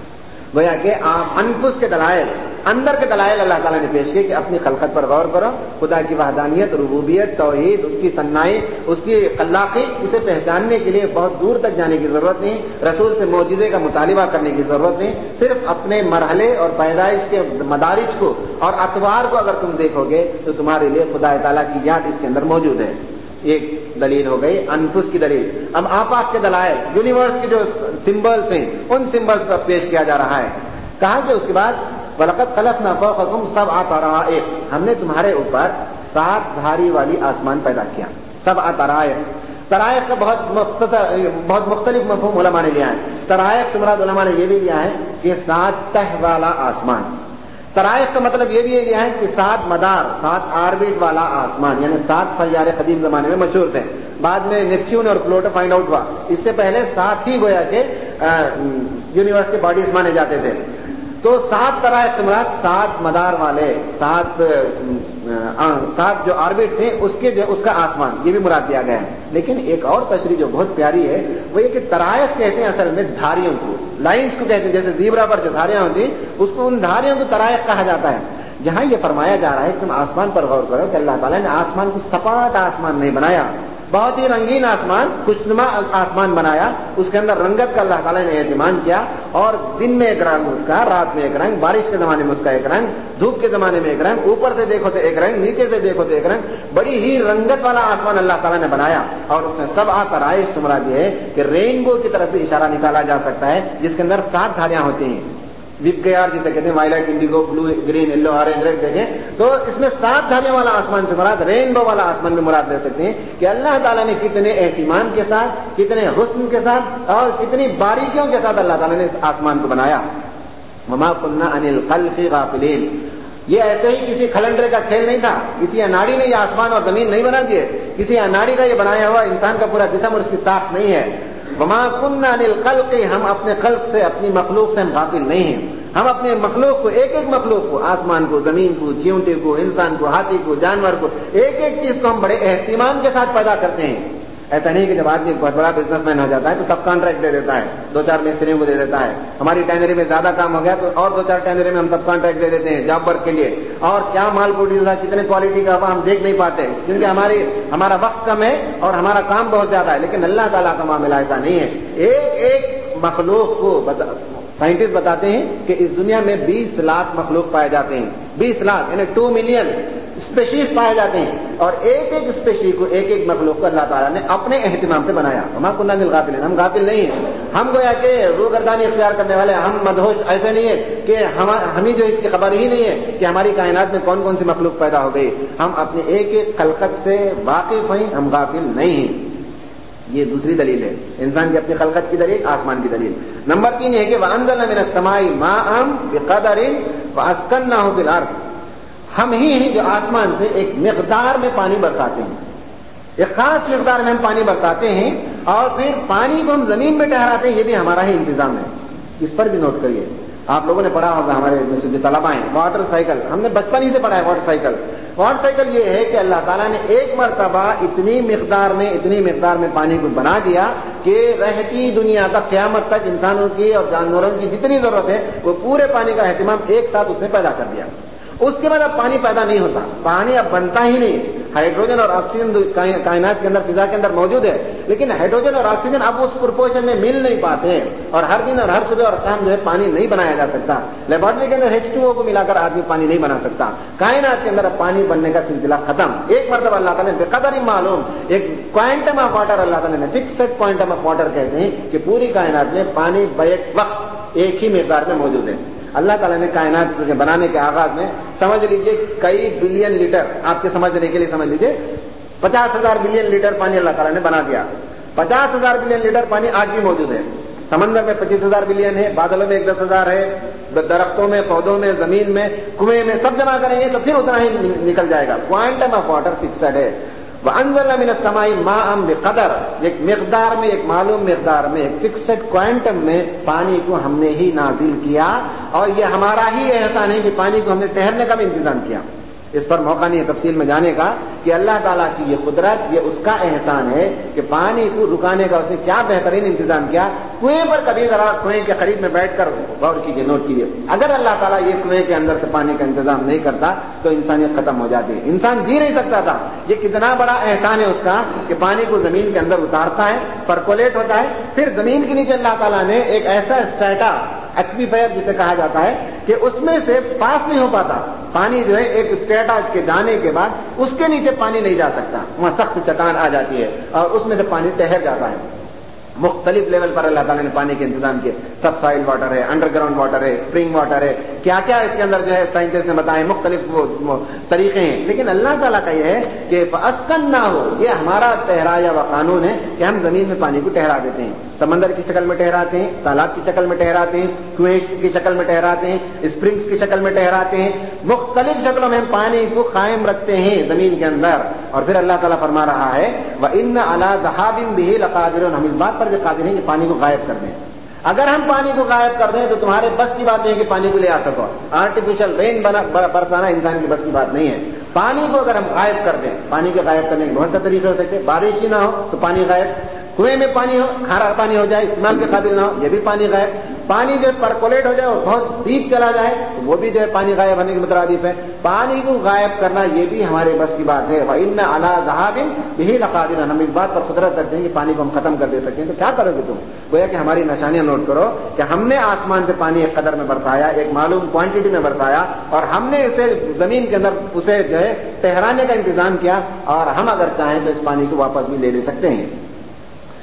گویا کہ آپ انفس کے دلائل, اندر کے دلائل اللہ تعالیٰ نے پیش کیے کہ اپنی خلقت پر غور کرو. خدا کی وحدانیت, ربوبیت, توحید, اس کی صنائی, اس کی خلاقی, اسے پہچاننے کے لیے بہت دور تک جانے کی ضرورت نہیں. رسول سے معجزے کا مطالبہ کرنے کی ضرورت نہیں. صرف اپنے مرحلے اور پیدائش کے مدارج کو اور اطوار کو اگر تم دیکھو گے تو تمہارے لیے خدا تعالیٰ کی یاد اس کے اندر موجود ہے. ایک دلیل ہو گئی انفس کی دلیل. اب آفاق کے دلائل, یونیورس کے جو سمبلس ہیں ان سمبلس کا پیش کیا جا رہا ہے. کہا کہ اس کے بعد وَلَقَدْ خَلَقْنَا فَوْقَكُمْ سَبْعَ طَرَائِقَ, ہم نے تمہارے اوپر سات دھاری والی آسمان پیدا کیا. سبع طرائق, طرائق کا بہت مختصر بہت مختلف مفہوم علماء نے لیا ہے. طرائق سے مراد علماء نے یہ بھی لیا ہے کہ سات تہ والا آسمان. طرائق کا مطلب یہ بھی لیا ہے کہ سات مدار, سات آربٹ والا آسمان, یعنی سات سیارے قدیم زمانے میں مشہور تھے. بعد میں نیپچون اور پلوٹو فائنڈ آؤٹ ہوا. اس سے پہلے سات ہی گویا کہ یونیورس کے باڈیز مانے جاتے تھے. تو سات طرائق سے مراد سات مدار والے, سات سات جو آربٹس ہیں اس کے جو اس کا آسمان, یہ بھی مراد دیا گیا ہے. لیکن ایک اور تشریح جو بہت پیاری ہے وہ یہ کہ طرائق کہتے ہیں اصل میں دھاریوں کو, لائنز کو کہتے ہیں. جیسے زیبرا پر جو دھاریاں ہوتی ہیں اس کو ان دھاریوں کو طرائق کہا جاتا ہے. جہاں یہ فرمایا جا رہا ہے کہ تم آسمان پر غور کرو کہ اللہ تعالیٰ نے آسمان کو سپاٹ آسمان نہیں بنایا, بہت ہی رنگین آسمان, خوشنما آسمان بنایا. اس کے اندر رنگت کا اللہ تعالیٰ نے اہتمام کیا, اور دن میں ایک رنگ اس کا, رات میں ایک رنگ, بارش کے زمانے میں اس کا ایک رنگ, دھوپ کے زمانے میں ایک رنگ, اوپر سے دیکھو تو ایک رنگ, نیچے سے دیکھو تو ایک رنگ. بڑی ہی رنگت والا آسمان اللہ تعالیٰ نے بنایا. اور اس میں سبع طرائق سے مراد یہ ہے کہ رینبو کی طرف بھی اشارہ نکالا جا سکتا ہے جس کے اندر سات دھاریاں ہوتی ہیں. وپ گیار جسے کہتے ہیں، violet, indigo, blue, green, yellow, orange, red دیکھیں تو اس میں سات دھاریوں والا آسمان سے مراد رینبو والا آسمان میں مراد لے سکتے ہیں کہ اللہ تعالیٰ نے کتنے اہتمام کے ساتھ، کتنے حسن کے ساتھ اور کتنی باریکیوں کے ساتھ اللہ تعالیٰ نے اس آسمان کو بنایا. وما كنا عن الخلق غافلین. یہ ایسے ہی کسی کھلنڈرے کا کھیل نہیں تھا، کسی اناڑی نے یہ آسمان اور زمین نہیں بنا دیے، کسی اناڑی کا یہ بنایا ہوا انسان کا پورا جسم اور اس کی ساخت نہیں ہے. وما كنا عن الخلق، ہم اپنے خلق سے، اپنی مخلوق سے ہم غافل نہیں ہیں. ہم اپنے مخلوق کو، ایک ایک مخلوق کو، آسمان کو، زمین کو، چیونٹے کو، انسان کو، ہاتھی کو، جانور کو، ایک ایک چیز کو ہم بڑے اہتمام کے ساتھ پیدا کرتے ہیں. ایسا نہیں کہ جب آدمی ایک بہت بڑا بزنس مین ہو جاتا ہے تو سب کانٹریکٹ دے دیتا ہے، دو چار مستریوں کو دے دیتا ہے. ہماری ٹینری میں زیادہ کام ہو گیا تو اور دو چار ٹینری میں ہم سب کانٹریکٹ دے دیتے ہیں جاب ورک کے لیے. اور کیا مال پروڈیوس ہے، کتنے کوالٹی کا ہم دیکھ نہیں پاتے کیونکہ ہماری ہمارا وقت کم ہے اور ہمارا کام بہت زیادہ ہے. لیکن اللہ تعالیٰ کا معاملہ ایسا نہیں ہے. ایک ایک مخلوق کو بتا سائنٹسٹ بتاتے ہیں کہ اس دنیا میں بیس لاکھ مخلوق پائے جاتے ہیں، بیس لاکھ یعنی ٹو ملین اسپیشیز پائے جاتے ہیں، اور ایک ایک اسپیشی کو، ایک ایک مخلوق کو اللہ تعالیٰ نے اپنے اہتمام سے بنایا. وما كنا عن الغافلین، ہم غافل نہیں ہیں. ہم گویا کہ روگردانی اختیار کرنے والے، ہم مدہوش ایسے نہیں ہے کہ ہم ہمیں جو اس کی خبر ہی نہیں ہے کہ ہماری کائنات میں کون کون سی مخلوق پیدا ہو گئی. ہم اپنے ایک ایک خلقت سے واقف ہیں، ہم غافل نہیں ہیں. یہ دوسری دلیل ہے انسان کی اپنی خلقت کی دلیل، آسمان کی دلیل. نمبر تین یہ ہے کہ وَأَنزَلْنَا مِنَ السَّمَاءِ مَاءً بِقَدَرٍ وَأَسْكَنَّاهُ فِي الْأَرْضِ. ہم ہی ہیں جو آسمان سے ایک مقدار میں پانی برساتے ہیں، ایک خاص مقدار میں ہم پانی برساتے ہیں اور پھر پانی کو ہم زمین میں ٹھہراتے ہیں. یہ بھی ہمارا ہی انتظام ہے. اس پر بھی نوٹ کریے. آپ لوگوں نے پڑھا ہوگا، ہمارے جو طلباء ہیں، واٹر سائیکل ہم نے بچپن ہی سے پڑھا ہے. واٹر سائیکل واٹر سائیکل یہ ہے کہ اللہ تعالیٰ نے ایک مرتبہ اتنی مقدار میں اتنی مقدار میں پانی کو بنا دیا کہ رہتی دنیا تک، قیامت تک انسانوں کی اور جانوروں کی جتنی ضرورت ہے وہ پورے پانی کا اہتمام ایک ساتھ اس نے پیدا کر دیا. اس کے بعد اب پانی پیدا نہیں ہوتا، پانی اب بنتا ہی نہیں. ہائیڈروجن اور آکسیجن کائنات کے اندر، فضا کے اندر موجود ہے، لیکن ہائیڈروجن اور آکسیجن اب اس پروپورشن میں مل نہیں پاتے ہیں اور ہر دن اور ہر صبح اور شام جو ہے پانی نہیں بنایا جا سکتا. لیبارٹری کے اندر ایچ ٹو او کو ملا کر آدمی پانی نہیں بنا سکتا. کائنات کے اندر اب پانی بننے کا سلسلہ ختم. ایک مرتبہ اللہ تعالیٰ نے بقدر معلوم ایک کوانٹم آف واٹر اللہ تعالیٰ نے فکسڈ کوانٹم آف واٹر کہتے ہیں کہ پوری کائنات میں پانی بیک وقت ایک ہی مقدار میں موجود ہے. اللہ تعالیٰ نے کائنات بنانے کے آغاز میں سمجھ لیجئے کئی بلین لیٹر، آپ کے سمجھنے کے لیے سمجھ لیجئے پچاس ہزار بلین لیٹر پانی اللہ تعالیٰ نے بنا دیا. پچاس ہزار بلین لیٹر پانی آج بھی موجود ہے. سمندر میں پچیس ہزار بلین ہے، بادلوں میں ایک دس ہزار ہے، درختوں میں، پودوں میں، زمین میں، کنویں میں، سب جمع کریں گے تو پھر اتنا ہی نکل جائے گا. کوانٹم آف واٹر فکسڈ ہے. وَأَنزَلْنَا مِنَ السَّمَاءِ مَاءً بِقَدَرٍ، ایک مقدار میں، ایک معلوم مقدار میں، ایک فکسڈ کوانٹم میں پانی کو ہم نے ہی نازل کیا. اور یہ ہمارا ہی احسان ہے کہ پانی کو ہم نے ٹھہرنے کا بھی انتظام کیا. اس پر موقع نہیں ہے تفصیل میں جانے کا کہ اللہ تعالیٰ کی یہ قدرت، یہ اس کا احسان ہے کہ پانی کو رکانے کا اس نے کیا بہترین انتظام کیا. کنویں پر کبھی ذرا کنویں کے قریب میں بیٹھ کر غور کیجیے، نوٹ کیجیے، اگر اللہ تعالیٰ یہ کنویں کے اندر سے پانی کا انتظام نہیں کرتا تو انسانیت ختم ہو جاتی ہے، انسان جی نہیں سکتا تھا. یہ کتنا بڑا احسان ہے اس کا کہ پانی کو زمین کے اندر اتارتا ہے، پرکولیٹ ہوتا ہے، پھر زمین کے نیچے اللہ تعالیٰ نے ایک ایسا اسٹیٹا ایکویفائر جسے کہا جاتا ہے کہ اس میں سے پاس نہیں ہو پاتا پانی، جو ہے ایک اسٹیٹا کے جانے کے بعد اس کے نیچے پانی نہیں جا سکتا، وہاں سخت چٹان آ جاتی ہے اور اس میں سے پانی ٹھہر جاتا ہے. مختلف لیول پر اللہ تعالیٰ نے پانی کے انتظام کیے. سب سائل واٹر ہے، انڈر گراؤنڈ واٹر ہے، اسپرنگ واٹر ہے، کیا کیا اس کے اندر جو ہے سائنٹسٹ نے بتائے، مختلف وہ طریقے ہیں. لیکن اللہ تعالیٰ کا یہ ہے کہ فَأَسْكَنَّاهُ، یہ ہمارا ٹھہرایا ہوا قانون ہے کہ ہم زمین میں پانی کو ٹھہرا دیتے ہیں. سمندر کی شکل میں ٹھہراتے ہیں، تالاب کی شکل میں ٹھہراتے ہیں، کنویں کی شکل میں ٹھہراتے ہیں، اسپرنگز کی شکل میں ٹھہراتے ہیں. مختلف شکلوں میں ہم پانی کو قائم رکھتے ہیں زمین کے اندر. اور پھر اللہ تعالیٰ فرما رہا ہے وَإِنَّ عَلَىٰ ذَهَابٍ بِهِ لَقَادِرُونَ، ہم اس بات پر بھی قادر ہیں کہ پانی کو غائب کر دیں. اگر ہم پانی کو غائب کر دیں تو تمہارے بس کی بات نہیں ہے کہ پانی کو لے آ سکو. آرٹیفیشل رین برسانا انسان کی بس کی بات نہیں ہے. پانی کو اگر ہم غائب کر دیں، پانی کے غائب کرنے کے بہت سے طریقے ہو سکتے ہیں. بارش ہی نہ ہو تو پانی غائب، کنویں میں پانی ہو، کھارا پانی ہو جائے، استعمال کے قابل نہ ہو، یہ بھی پانی غائب. پانی جو پرکولیٹ ہو جائے اور بہت ڈیپ چلا جائے تو وہ بھی جو ہے پانی غائب ہونے کے مترادف ہے. پانی کو غائب کرنا یہ بھی ہمارے بس کی بات ہے. وَإِنَّ عَلَىٰ ذَهَابٍ بِهِ لَقَادِرُونَ، ہم اس بات پر قدرت رکھتے ہیں کہ پانی کو ہم ختم کر دے سکتے ہیں. تو کیا کرو گے تم؟ گویا کہ ہماری نشانیاں نوٹ کرو کہ ہم نے آسمان سے پانی ایک قدر میں برسایا، ایک معلوم کوانٹٹی میں برسایا، اور ہم نے اسے زمین کے اندر اسے جو ہے ٹھہرانے کا انتظام کیا، اور ہم اگر چاہیں تو اس پانی کو واپس بھی لے لے سکتے ہیں.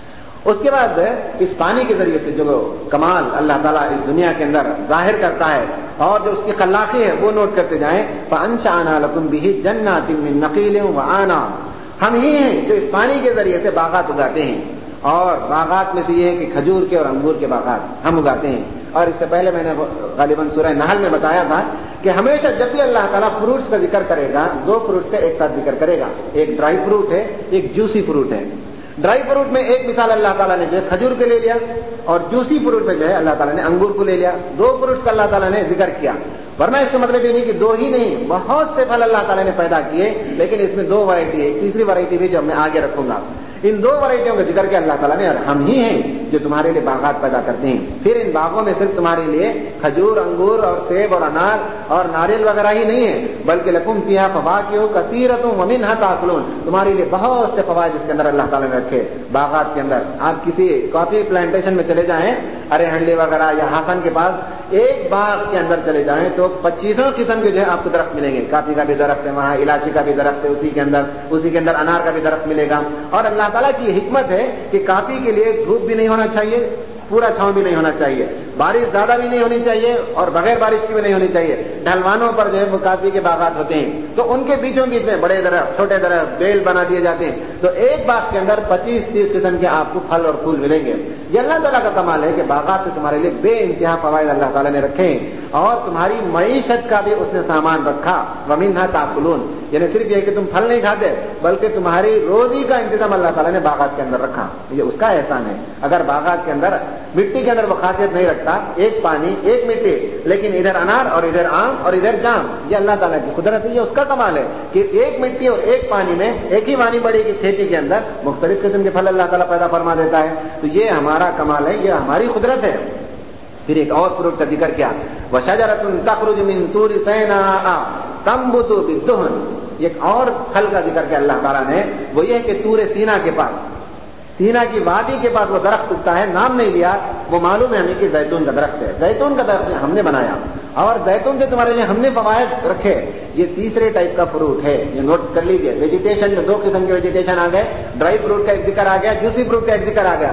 اس کے بعد اس پانی کے ذریعے سے جو کمال اللہ تعالیٰ اس دنیا کے اندر ظاہر کرتا ہے اور جو اس کی خلاقی ہے وہ نوٹ کرتے جائیں. فَأَنشَأْنَا لَكُمْ بِهِ جَنَّاتٍ مِّن نَخِيلٍ وَأَعْنَابٍ, ہم ہی ہیں جو اس پانی کے ذریعے سے باغات اگاتے ہیں, اور باغات میں سے یہ ہے کہ کھجور کے اور انگور کے باغات ہم اگاتے ہیں. اور اس سے پہلے میں نے غالباً سورہ نحل میں بتایا تھا کہ ہمیشہ جب بھی اللہ تعالیٰ فروٹس کا ذکر کرے گا, دو فروٹس کا ایک ساتھ ذکر کرے گا, ایک ڈرائی فروٹ ہے, ایک جوسی فروٹ ہے. ڈرائی فروٹ میں ایک مثال اللہ تعالیٰ نے جو ہے کھجور کے لے لیا, اور جوسی فروٹ میں جو ہے اللہ تعالیٰ نے انگور کو لے لیا. دو فروٹس کا اللہ تعالیٰ نے ذکر کیا, ورنہ اس کا مطلب یہ نہیں کہ دو ہی نہیں, بہت سے پھل اللہ تعالیٰ نے پیدا کیے, لیکن اس میں دو ورائٹی ہے. تیسری ورائٹی بھی جو میں آگے رکھوں گا. ان دو ورائٹیوں کا ذکر کیا اللہ تعالیٰ نے, اور ہم ہی ہیں جو تمہارے لیے باغات پیدا کرتے ہیں. پھر ان باغوں میں صرف تمہارے لیے کھجور, انگور اور سیب اور انار اور ناریل وغیرہ ہی نہیں ہے, بلکہ لکم فیہا فواکہ کثیرۃ ومنھا تاکلون, تمہارے لیے بہت سے فوائد اس کے اندر اللہ تعالیٰ نے رکھے باغات کے اندر. آپ کسی کافی پلانٹیشن میں چلے جائیں, ارے ہنڈلی وغیرہ یا ہاسن کے پاس, ایک باغ کے اندر چلے جائیں تو پچیسوں قسم کے جو ہے آپ کو درخت ملیں گے. کافی کا بھی درخت ہے وہاں, الائچی کا بھی درخت ہے اسی کے اندر, اسی کے اندر انار کا بھی درخت ملے گا. اور اللہ تعالیٰ کی حکمت ہے کہ کافی کے لیے دھوپ بھی نہیں ہونا چاہیے, پورا چھاؤں بھی نہیں ہونا چاہیے, بارش زیادہ بھی نہیں ہونی چاہیے اور بغیر بارش کی بھی نہیں ہونی چاہیے. ڈھلوانوں پر جو ہے وہ کافی کے باغات ہوتے ہیں, تو ان کے بیچوں بیچ میں بڑے درخت, چھوٹے درخت, بیل بنا دیے جاتے ہیں. تو ایک باغ کے اندر پچیس تیس قسم کے آپ کو پھل اور پھول ملیں گے. یہ اللہ تعالیٰ کا کمال ہے کہ باغات سے تمہارے لیے بے انتہا فوائد اللہ تعالیٰ نے رکھے ہیں, اور تمہاری معیشت کا بھی اس نے سامان رکھا. وَمِنْهَا تَأْكُلُونَ, یعنی صرف یہ کہ تم پھل نہیں کھاتے بلکہ تمہاری روزی کا انتظام اللہ تعالیٰ نے باغات کے اندر رکھا. یہ اس کا احسان ہے. اگر باغات کے اندر مٹی کے اندر وہ خاصیت نہیں رکھتا, ایک پانی ایک مٹی, لیکن ادھر انار اور ادھر آم اور ادھر جام, یہ اللہ تعالیٰ کی قدرت ہے, یہ اس کا کمال ہے کہ ایک مٹی اور ایک پانی میں ایک ہی وانی بڑی کی کھیتی کے اندر مختلف قسم کے پھل اللہ تعالیٰ پیدا فرما دیتا ہے. تو یہ ہمارا کمال ہے, یہ ہماری قدرت ہے. پھر ایک اور فروٹ کا ذکر کیا, وَشَجَرَةٌ تَخْرُجُ مِن طُورِ سِينَاءَ تَنبُتُ بِالدُّهْنِ, ایک اور پھل کا ذکر کیا اللہ تعالیٰ نے, وہ یہ کہ طور سینا کے پاس, سینا کی وادی کے پاس وہ درخت اگتا ہے. نام نہیں لیا, وہ معلوم ہے ہمیں کہ زیتون کا درخت ہے. زیتون کا درخت ہم نے بنایا, اور زیتون سے تمہارے لیے ہم نے فوائد رکھے. یہ تیسرے ٹائپ کا فروٹ ہے, یہ نوٹ کر لیجئے. ویجیٹیشن میں دو قسم کے ویجیٹیشن آ گئے, ڈرائی فروٹ کا ایک ذکر آ گیا, جوسی فروٹ کا ایک ذکر آ گیا.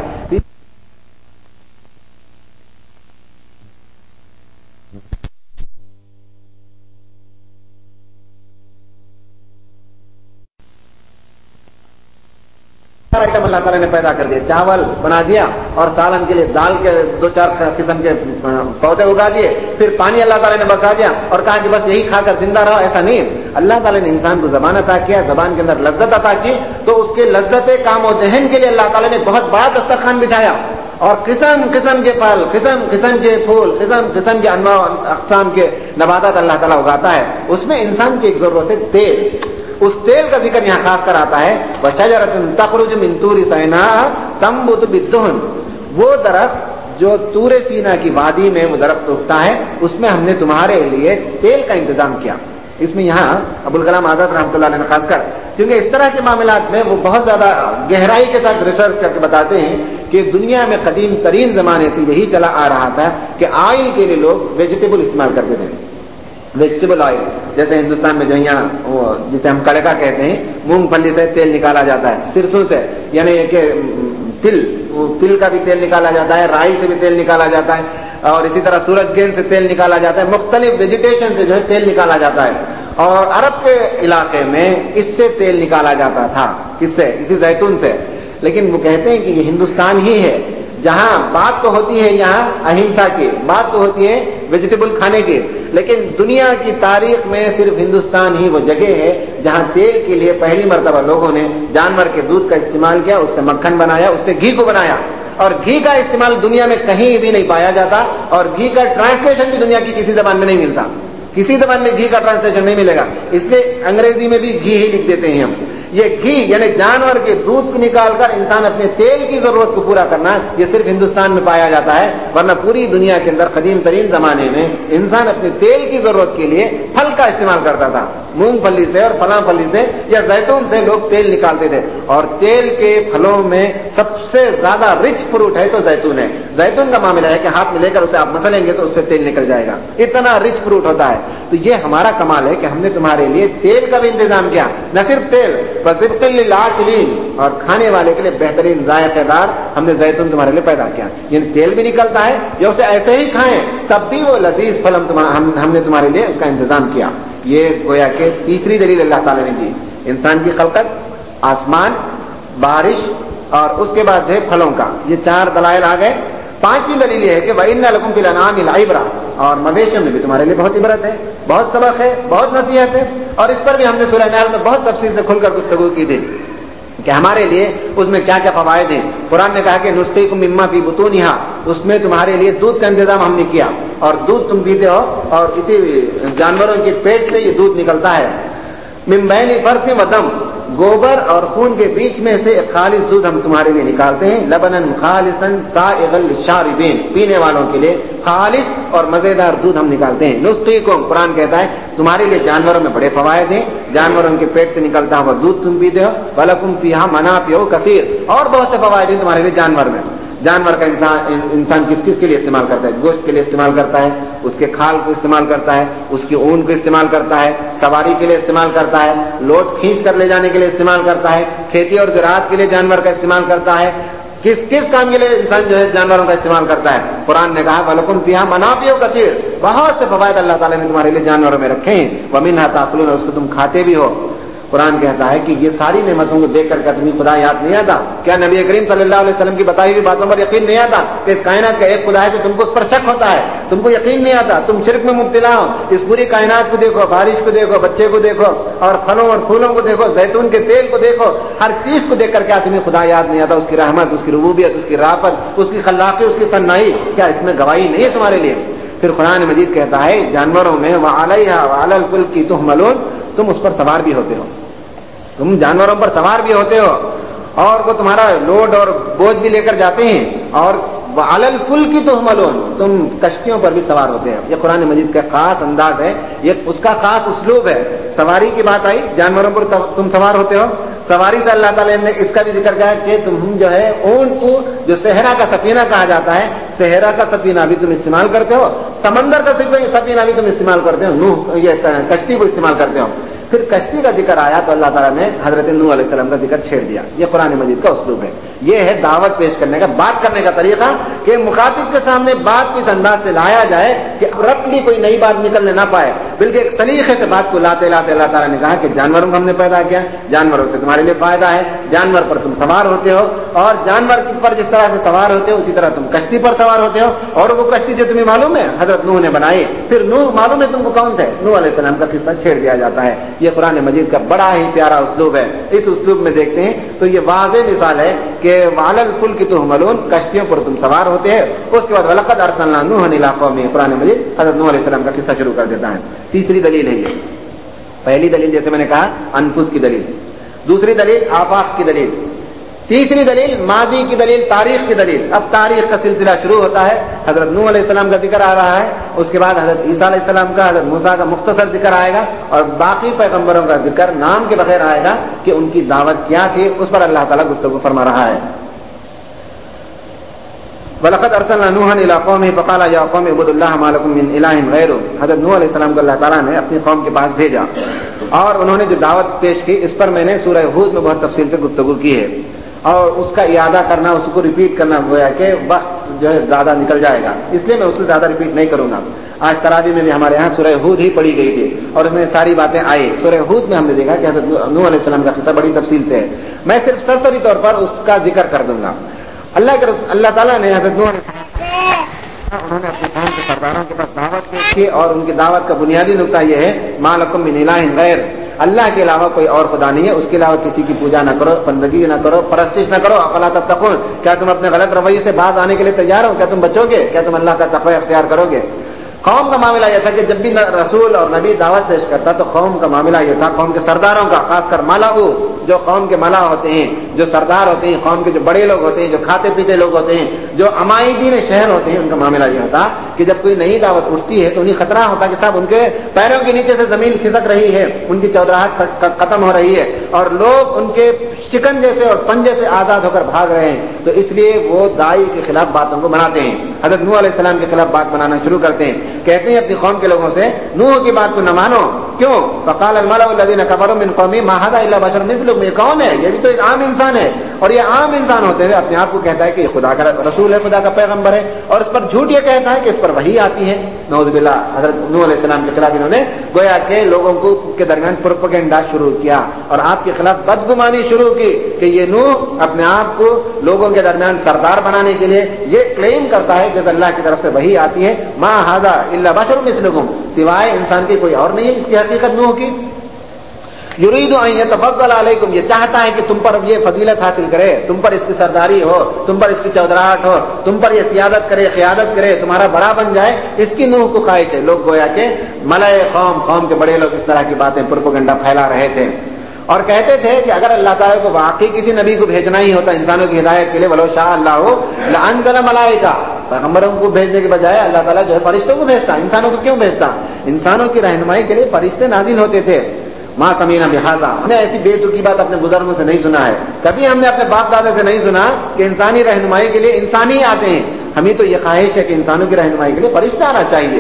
آئٹم اللہ تعالیٰ نے پیدا کر دیا, چاول بنا دیا اور سالن کے لیے دال کے دو چار قسم کے پودے اگا دیے. پھر پانی اللہ تعالیٰ نے برسا دیا اور کہا کہ بس یہی کھا کر زندہ رہو. ایسا نہیں, اللہ تعالیٰ نے انسان کو زبان عطا کیا, زبان کے اندر لذت عطا کی, تو اس کے لذت کام و دہن کے لیے اللہ تعالیٰ نے بہت بڑا دسترخوان بچھایا, اور قسم قسم کے پھل, قسم قسم کے پھول, قسم قسم کے انواع اقسام کے نباتات اللہ تعالیٰ اگاتا ہے. اس میں انسان کی ایک ضرورت ہے تیل. اس تیل کا ذکر یہاں خاص کر آتا ہے, وَشَجَرَةٌ تَخْرُجُ مِن طُورِ سِينَاءَ تَنبُتُ بِالدُّهْنِ, وہ درخت جو طور سینا کی وادی میں وہ درخت اگتا ہے, اس میں ہم نے تمہارے لیے تیل کا انتظام کیا. اس میں یہاں ابوالکلام آزاد رحمۃ اللہ علیہ نے خاص کر, کیونکہ اس طرح کے معاملات میں وہ بہت زیادہ گہرائی کے ساتھ ریسرچ کر کے بتاتے ہیں کہ دنیا میں قدیم ترین زمانے سے یہی چلا آ رہا تھا کہ آئل کے لیے لوگ ویجیٹیبل استعمال کرتے تھے. ویجیٹیبل آئل, جیسے ہندوستان میں جو یہاں جسے ہم کڑکا کہتے ہیں, مونگ پھلی سے تیل نکالا جاتا ہے, سرسوں سے یعنی کہ تل, تل کا بھی تیل نکالا جاتا ہے, رائی سے بھی تیل نکالا جاتا ہے, اور اسی طرح سورج گیند سے تیل نکالا جاتا ہے, مختلف ویجیٹیشن سے جو ہے تیل نکالا جاتا ہے. اور عرب کے علاقے میں اس سے تیل نکالا جاتا تھا, کس سے, اسی زیتون سے. لیکن وہ کہتے ہیں کہ یہ ہندوستان ہی ہے جہاں بات تو ہوتی ہے یہاں اہمسا کی, بات تو ہوتی ہے ویجیٹیبل کھانے کی, لیکن دنیا کی تاریخ میں صرف ہندوستان ہی وہ جگہ ہے جہاں تیل کے لیے پہلی مرتبہ لوگوں نے جانور کے دودھ کا استعمال کیا, اس سے مکھن بنایا, اس سے گھی کو بنایا. اور گھی کا استعمال دنیا میں کہیں بھی نہیں پایا جاتا, اور گھی کا ٹرانسلیشن بھی دنیا کی کسی زبان میں نہیں ملتا. کسی زبان میں گھی کا ٹرانسلیشن نہیں ملے گا, اس لیے انگریزی میں بھی گھی ہی لکھ دیتے ہیں ہم. یہ گھی یعنی جانور کے دودھ کو نکال کر انسان اپنے تیل کی ضرورت کو پورا کرنا, یہ صرف ہندوستان میں پایا جاتا ہے. ورنہ پوری دنیا کے اندر قدیم ترین زمانے میں انسان اپنے تیل کی ضرورت کے لیے پھل کا استعمال کرتا تھا. مونگ پھلی سے اور فلاں پھلی سے یا زیتون سے لوگ تیل نکالتے تھے. اور تیل کے پھلوں میں سب سے زیادہ رچ فروٹ ہے تو زیتون ہے. زیتون کا معاملہ ہے کہ ہاتھ میں لے کر اسے آپ مسلیں گے تو اس سے تیل نکل جائے گا, اتنا رچ فروٹ ہوتا ہے. تو یہ ہمارا کمال ہے کہ ہم نے تمہارے لیے تیل کا بھی انتظام کیا، نہ صرف تیل، فَصِبْقٍ لِلْعَاقِلِينَ، اور کھانے والے کے لیے بہترین ذائقہ دار ہم نے زیتون تمہارے لیے پیدا کیا، یعنی تیل بھی نکلتا ہے، یا اسے ایسے ہی کھائیں تب بھی وہ لذیذ پھل ہم ہم نے تمہارے لیے اس کا انتظام کیا۔ یہ گویا کہ تیسری دلیل اللہ تعالیٰ نے دی، انسان کی خلقت، آسمان، بارش، اور اس کے بعد جو ہے پھلوں کا، یہ چار دلائل آ گئے۔ پانچویں دلیل یہ ہے کہ وَإِنَّ لَكُمْ فِي الْأَنْعَامِ لَعِبْرَةً، اور مویشیوں میں بھی تمہارے لیے بہت عبرت ہے، بہت سبق ہے، بہت نصیحت ہے، اور اس پر بھی ہم نے سورہ نحل میں بہت تفصیل سے کھل کر گفتگو کی تھی کہ ہمارے لیے اس میں کیا کیا فوائد ہیں۔ قرآن نے کہا کہ نُسْقِيكُم مِّمَّا فِي بُطُونِهَا، اس میں تمہارے لیے دودھ کا انتظام ہم نے کیا، اور دودھ تم پیتے ہو اور اسی جانوروں کے پیٹ سے یہ دودھ نکلتا ہے۔ مِن بَيْنِ فَرْثٍ وَدَمٍ، گوبر اور خون کے بیچ میں سے ایک خالص دودھ ہم تمہارے لیے نکالتے ہیں، لبنن خالصن سائغا للشاربین، پینے والوں کے لیے خالص اور مزیدار دودھ ہم نکالتے ہیں۔ نسقیکم، قرآن کہتا ہے تمہارے لیے جانوروں میں بڑے فوائد ہیں، جانوروں کے پیٹ سے نکلتا ہوا دودھ تم پیتے ہو، ولکم فیہا منافع کثیر، اور بہت سے فوائد ہیں تمہارے لیے جانور میں۔ جانور کا انسان انسان کس کس کے لیے استعمال کرتا ہے؟ گوشت کے لیے استعمال کرتا ہے، اس کے کھال کو استعمال کرتا ہے، اس کی اون کو استعمال کرتا ہے، سواری کے لیے استعمال کرتا ہے، لوٹ کھینچ کر لے جانے کے لیے استعمال کرتا ہے، کھیتی اور زراعت کے لیے جانور کا استعمال کرتا ہے، کس کس کام کے لیے انسان جو ہے جانوروں کا استعمال کرتا ہے؟ قرآن نے کہا وَلَكُمْ فِيهَا مَنَافِعُ كَثِيرٌ، بہت سے فوائد اللہ تعالیٰ نے تمہارے لیے جانوروں میں رکھے ہیں، وَمِنْهَا تَأْكُلُونَ، اور اس کو تم کھاتے بھی ہو۔ قرآن کہتا ہے کہ یہ ساری نعمتوں کو دیکھ کر کیا تمہیں خدا یاد نہیں آتا؟ کیا نبی کریم صلی اللہ علیہ وسلم کی بتائی ہوئی باتوں پر یقین نہیں آتا کہ اس کائنات کا ایک خدا ہے تو تم کو اس پر شک ہوتا ہے، تم کو یقین نہیں آتا، تم شرک میں مبتلا ہو؟ اس پوری کائنات کو دیکھو، بارش کو دیکھو، بچے کو دیکھو، اور پھلوں اور پھولوں کو دیکھو، زیتون کے تیل کو دیکھو، ہر چیز کو دیکھ کر کیا تمہیں خدا یاد نہیں آتا؟ اس کی رحمت، اس کی ربوبیت، اس کی رافت، اس کی خلاقی، اس کی صنعی، کیا اس میں گواہی نہیں ہے تمہارے لیے؟ پھر قرآن مجید کہتا ہے جانوروں میں وَعَلَيْهَا وَعَلَى الْفُلْكِ تُحْمَلُونَ، تم اس پر سوار بھی ہوتے ہو، تم جانوروں پر سوار بھی ہوتے ہو، اور وہ تمہارا لوڈ اور بوجھ بھی لے کر جاتے ہیں، اور وَعَلَى الْفُلْكِ تُحْمَلُونَ، تم کشتیوں پر بھی سوار ہوتے ہیں۔ یہ قرآن مجید کا خاص انداز ہے، یہ اس کا خاص اسلوب ہے۔ سواری کی بات آئی، جانوروں پر تم سوار ہوتے ہو، سواری سے اللہ تعالیٰ نے اس کا بھی ذکر کیا کہ تم جو ہے اونٹ کو، جو صحرا کا سفینہ کہا جاتا ہے، صحرا کا سفینہ بھی تم استعمال کرتے ہو، سمندر کا سفینہ بھی تم استعمال کرتے ہو، نوح یہ کشتی کو استعمال کرتے ہو۔ پھر کشتی کا ذکر آیا تو اللہ تعالیٰ نے حضرت نوح علیہ السلام کا ذکر چھیڑ دیا۔ یہ قرآن مجید کا اسلوب ہے، یہ ہے دعوت پیش کرنے کا، بات کرنے کا طریقہ، کہ مخاطب کے سامنے بات کو اس انداز سے لایا جائے کہ ربطی کوئی نئی بات نکلنے نہ پائے، بلکہ ایک سلیقے سے بات کو لاتے لاتے اللہ تعالیٰ نے کہا کہ جانوروں کو ہم نے پیدا کیا، جانوروں سے تمہارے لیے فائدہ ہے، جانور پر تم سوار ہوتے ہو، اور جانور پر جس طرح سے سوار ہوتے ہو اسی طرح تم کشتی پر سوار ہوتے ہو، اور وہ کشتی جو تمہیں معلوم ہے حضرت نوح نے بنائی۔ پھر نوح معلوم ہے تم کو کون تھے؟ نوح علیہ السلام کا قصہ چھیڑ دیا جاتا ہے۔ یہ قرآن مجید کا بڑا ہی پیارا اسلوب ہے۔ اس اسلوب میں دیکھتے ہیں تو یہ واضح مثال ہے کہ وَعَلَى الْفُلْكِ تُحْمَلُونَ، کشتیوں پر تم سوار ہوتے ہیں۔ اس کے بعد وَلَقَدْ أَرْسَلْنَا نُوحًا إِلَىٰ قَوْمِهِ، قرآن مجید حضرت نوح علیہ السلام کا قصہ شروع کر دیتا ہے۔ تیسری دلیل ہے یہ، پہلی دلیل جیسے میں نے کہا انفس کی دلیل، دوسری دلیل آفاق کی دلیل، تیسری دلیل ماضی کی دلیل، تاریخ کی دلیل۔ اب تاریخ کا سلسلہ شروع ہوتا ہے، حضرت نوح علیہ السلام کا ذکر آ رہا ہے، اس کے بعد حضرت عیسیٰ علیہ السلام کا، حضرت موسیٰ کا مختصر ذکر آئے گا، اور باقی پیغمبروں کا ذکر نام کے بغیر آئے گا کہ ان کی دعوت کیا تھی، اس پر اللہ تعالیٰ گفتگو فرما رہا ہے۔ وَلَقَدْ أَرْسَلْنَا نُوحًا إِلَىٰ قَوْمِهِ فَقَالَ يَا قَوْمِ اعْبُدُوا اللَّهَ مَا لَكُم مِّنْ إِلَٰهٍ غَيْرُهُ، حضرت نوح علیہ السلام کو اللہ تعالیٰ نے اپنی قوم کے پاس بھیجا، اور انہوں نے جو دعوت پیش کی اس پر میں نے سورہ ہود میں بہت تفصیل سے گفتگو کی ہے، اور اس کا اعادہ کرنا، اس کو ریپیٹ کرنا گویا کہ وقت جو ہے زیادہ نکل جائے گا، اس لیے میں اس سے زیادہ ریپیٹ نہیں کروں گا۔ آج تراویح میں بھی ہمارے ہاں سورہ ہود ہی پڑھی گئی تھی، اور اس میں ساری باتیں آئی۔ سورہ ہود میں ہم نے دیکھا کہ حضرت نوح علیہ السلام کا قصہ بڑی تفصیل سے ہے، میں صرف سرسری طور پر اس کا ذکر کر دوں گا۔ اللہ کے رسول اللہ تعالیٰ نے حضرت نوح علیہ السلام انہوں نے اپنے قوم کے سرداروں کے پاس دعوت پیش کی، اور ان کی دعوت کا بنیادی نقطہ یہ ہے ما لکم من الہ غیر، اللہ کے علاوہ کوئی اور خدا نہیں ہے، اس کے علاوہ کسی کی پوجا نہ کرو، بندگی نہ کرو، پرستش نہ کرو، افلا تتقون، کیا تم اپنے غلط رویے سے باز آنے کے لیے تیار ہو؟ کیا تم بچو گے؟ کیا تم اللہ کا تقوی اختیار کرو گے؟ قوم کا معاملہ یہ تھا کہ جب بھی رسول اور نبی دعوت پیش کرتا تو قوم کا معاملہ یہ تھا، قوم کے سرداروں کا، خاص کر ملاؤ، جو قوم کے ملا ہوتے ہیں، جو جو سردار ہوتے ہیں قوم کے، جو بڑے لوگ ہوتے ہیں، جو کھاتے پیتے لوگ ہوتے ہیں، جو عمائدین شہر ہوتے ہیں، ان کا معاملہ یہ ہوتا کہ جب کوئی نئی دعوت اٹھتی ہے تو انہیں خطرہ ہوتا کہ صاحب ان کے پیروں کے نیچے سے زمین کھسک رہی ہے، ان کی چودراہٹ ختم ہو رہی ہے اور لوگ ان کے شکن جیسے اور پنجے سے آزاد ہو کر بھاگ رہے ہیں، تو اس لیے وہ داعی کے خلاف باتوں کو بناتے ہیں۔ حضرت نوح علیہ السلام کے خلاف بات بنانا شروع کرتے ہیں، کہتے ہیں اپنی قوم کے لوگوں سے نوح کی بات کو نہ مانو، کیوں؟ فقال الملأ الذين كفروا من قومه ما هذا الا بشر مثلكم، یہ کون ہے؟ یہ بھی تو ایک عام انسان ہے، اور یہ عام انسان ہوتے ہوئے اپنے آپ کو کہتا ہے کہ یہ خدا کا رسول ہے، خدا کا پیغمبر ہے، اور اس پر جھوٹ یہ کہتا ہے کہ اس پر وحی آتی ہے۔ نعوذ باللہ، حضرت نوح علیہ السلام کے خلاف انہوں نے گویا کہ لوگوں کو کے درمیان پروپیگنڈا شروع کیا اور آپ کے خلاف بدگمانی شروع کی کہ یہ نوح اپنے آپ کو لوگوں کے درمیان سردار بنانے کے لیے یہ کلیم کرتا ہے کہ اللہ کی طرف سے وحی آتی ہے، ما ھذا الا بشر مثلکم، سوائے انسان کے کوئی اور نہیں ہے اس کی حقیقت نوح کی۔ یرید ان یتفضل علیکم، یہ چاہتا ہے کہ تم پر یہ فضیلت حاصل کرے، تم پر اس کی سرداری ہو، تم پر اس کی چودراہٹ ہو، تم پر یہ سیادت کرے، قیادت کرے، تمہارا بڑا بن جائے، اس کی نوح کو خواہش ہے۔ لوگ گویا کہ ملائے قوم قوم کے بڑے لوگ اس طرح کی باتیں پروپیگنڈا پھیلا رہے تھے اور کہتے تھے کہ اگر اللہ تعالیٰ کو واقعی کسی نبی کو بھیجنا ہی ہوتا انسانوں کی ہدایت کے لیے، ولو شاء اللہ لانزل ملائکہ، پیغمبروں کو بھیجنے کے بجائے اللہ تعالیٰ جو ہے فرشتوں کو بھیجتا، انسانوں کو کیوں بھیجتا؟ انسانوں کی رہنمائی کے لیے فرشتے نازل ہوتے تھے۔ ما سمینا بہذا، ہم نے ایسی بے تکی بات اپنے بزرگوں سے نہیں سنا ہے، کبھی ہم نے اپنے باپ دادا سے نہیں سنا کہ انسانی رہنمائی کے لیے انسان ہی آتے ہیں، ہمیں تو یہ خواہش ہے کہ انسانوں کی رہنمائی کے لیے فرشتہ آنا چاہیے۔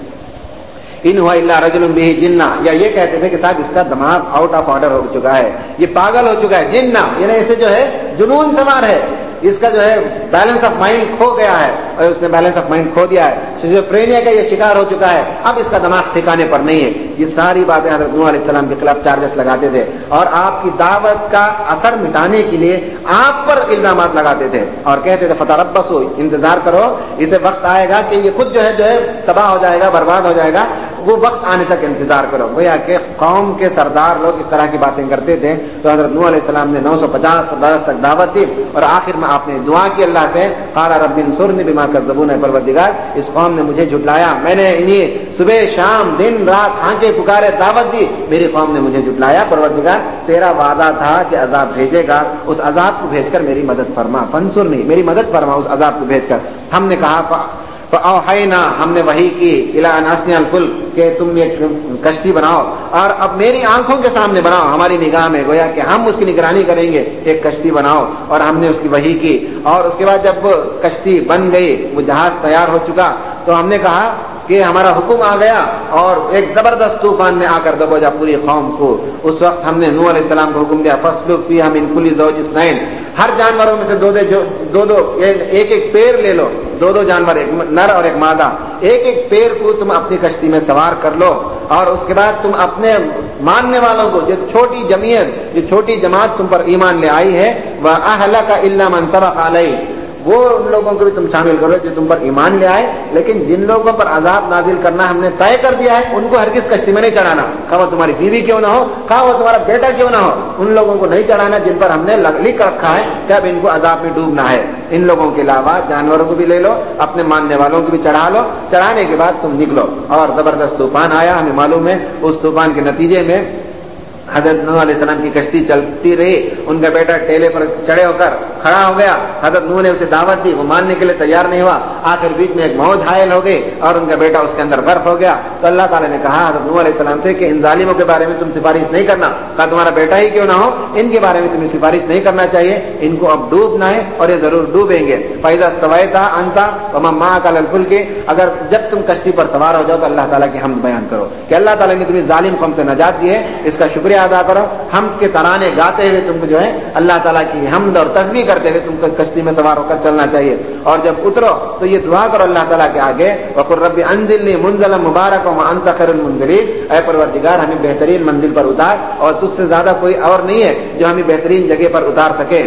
ان ہوا الا رجل بہ جنہ، یا یہ کہتے تھے کہ صاحب اس کا دماغ آؤٹ آف آرڈر ہو چکا ہے، یہ پاگل ہو چکا ہے، جنہ یعنی اسے جو ہے جنون سوار ہے، اس کا جو ہے بیلنس آف مائنڈ کھو گیا ہے اور اس نے بیلنس آف مائنڈ کھو دیا ہے، شیزوفرینیا کا یہ شکار ہو چکا ہے، اب اس کا دماغ ٹھکانے پر نہیں ہے۔ یہ ساری باتیں حضرت نوح علیہ السلام کے خلاف چارجز لگاتے تھے اور آپ کی دعوت کا اثر مٹانے کے لیے آپ پر الزامات لگاتے تھے اور کہتے تھے فتربصوا، انتظار کرو، اسے وقت آئے گا کہ یہ خود جو ہے جو ہے تباہ ہو جائے گا، برباد ہو جائے گا، وہ وقت آنے تک انتظار کرو۔ گویا کہ قوم کے سردار لوگ اس طرح کی باتیں کرتے تھے، تو حضرت نوح علیہ السلام نے نو سو پچاس برس تک دعوت دی اور آخر میں آپ نے دعا کی اللہ سے، قال رب انصرنی بما کذبون، پروردگار اس قوم نے مجھے جھٹلایا، میں نے انہیں صبح شام دن رات ہانکے پکارے دعوت دی، میری قوم نے مجھے جھٹلایا، پروردگار تیرا وعدہ تھا کہ عذاب بھیجے گا، اس عذاب کو بھیج کر میری مدد فرما، فانصرنی، میری مدد فرما اس عذاب کو بھیج کر۔ ہم نے کہا فأوحینا، ہم نے وحی کی، الی ان اصنع الفلک، کہ تم ایک کشتی بناؤ اور اب میری آنکھوں کے سامنے بناؤ، ہماری نگاہ میں، گویا کہ ہم اس کی نگرانی کریں گے، ایک کشتی بناؤ، اور ہم نے اس کی وحی کی۔ اور اس کے بعد جب وہ کشتی بن گئی، وہ جہاز تیار ہو چکا، تو ہم نے کہا کہ ہمارا حکم آ گیا اور ایک زبردست طوفان نے آ کر دبوجا پوری قوم کو۔ اس وقت ہم نے نوح علیہ السلام کو حکم دیا، فَاسْلُكْ فِيهَا مِن كُلِّ زَوْجٍ اثْنَيْنِ، ہر جانوروں میں سے دو دو دو دو ایک ایک پیر لے لو، دو دو جانور، ایک نر اور ایک مادہ، ایک ایک پیر کو تم اپنی کشتی میں سوار کر لو، اور اس کے بعد تم اپنے ماننے والوں کو، جو چھوٹی جمعیت، جو چھوٹی جماعت تم پر ایمان لے آئی ہے، وَأَهْلَكَ إِلَّا مَنْ سَبَقَ عَلَيْهِ، وہ ان لوگوں کو بھی تم شامل کرو جو تم پر ایمان لے آئے، لیکن جن لوگوں پر عذاب نازل کرنا ہم نے طے کر دیا ہے ان کو ہرگز کشتی میں نہیں چڑھانا، خواہ وہ تمہاری بیوی کیوں نہ ہو، خواہ وہ تمہارا بیٹا کیوں نہ ہو، ان لوگوں کو نہیں چڑھانا جن پر ہم نے لکھ رکھا ہے کہ اب ان کو عذاب میں ڈوبنا ہے۔ ان لوگوں کے علاوہ جانوروں کو بھی لے لو، اپنے ماننے والوں کو بھی چڑھا لو، چڑھانے کے بعد تم نکلو۔ اور زبردست طوفان آیا، ہمیں معلوم ہے اس طوفان کے نتیجے میں حضرت نوح علیہ السلام کی کشتی چلتی رہی، ان کا بیٹا ٹیلے پر چڑھے ہو کر کھڑا ہو گیا، حضرت نوح نے اسے دعوت دی، وہ ماننے کے لیے تیار نہیں ہوا، آخر بیچ میں ایک موج حائل ہو گئی اور ان کا بیٹا اس کے اندر غرق ہو گیا۔ تو اللہ تعالیٰ نے کہا حضرت نوح علیہ السلام سے کہ ان ظالموں کے بارے میں تم سفارش نہیں کرنا، کہا تمہارا بیٹا ہی کیوں نہ ہو، ان کے بارے میں تمہیں سفارش نہیں کرنا چاہیے، ان کو اب ڈوبنا ہے اور یہ ضرور ڈوبیں گے۔ فَإِذَا اسْتَوَيْتَ أَنْتَ وَمَن مَّعَكَ عَلَى الْفُلْكِ، اگر جب تم کشتی پر سوار ہو جاؤ تو اللہ تعالیٰ کی حمد بیان کرو کہ اللہ تعالیٰ نے تمہیں ظالم قوم سے نجات دی ہے، اس کا شکریہ ادا کرو، حمد کے ترانے گاتے ہوئے تم کو جو ہے اللہ تعالیٰ کی حمد اور تسبیح کرتے ہوئے تم کو کشتی میں سوار ہو کر چلنا چاہیے۔ اور جب اترو تو یہ دعا کرو اللہ تعالیٰ کے آگے، وَقُلْ رَبِّ أَنزِلْنِي مُنزَلًا مُبَارَكًا وَأَنتَ خَيْرُ الْمُنزِلِينَ، اے پروردگار ہمیں بہترین منزل پر اتار، اور تجھ سے زیادہ کوئی اور نہیں ہے جو ہمیں بہترین جگہ پر اتار سکے۔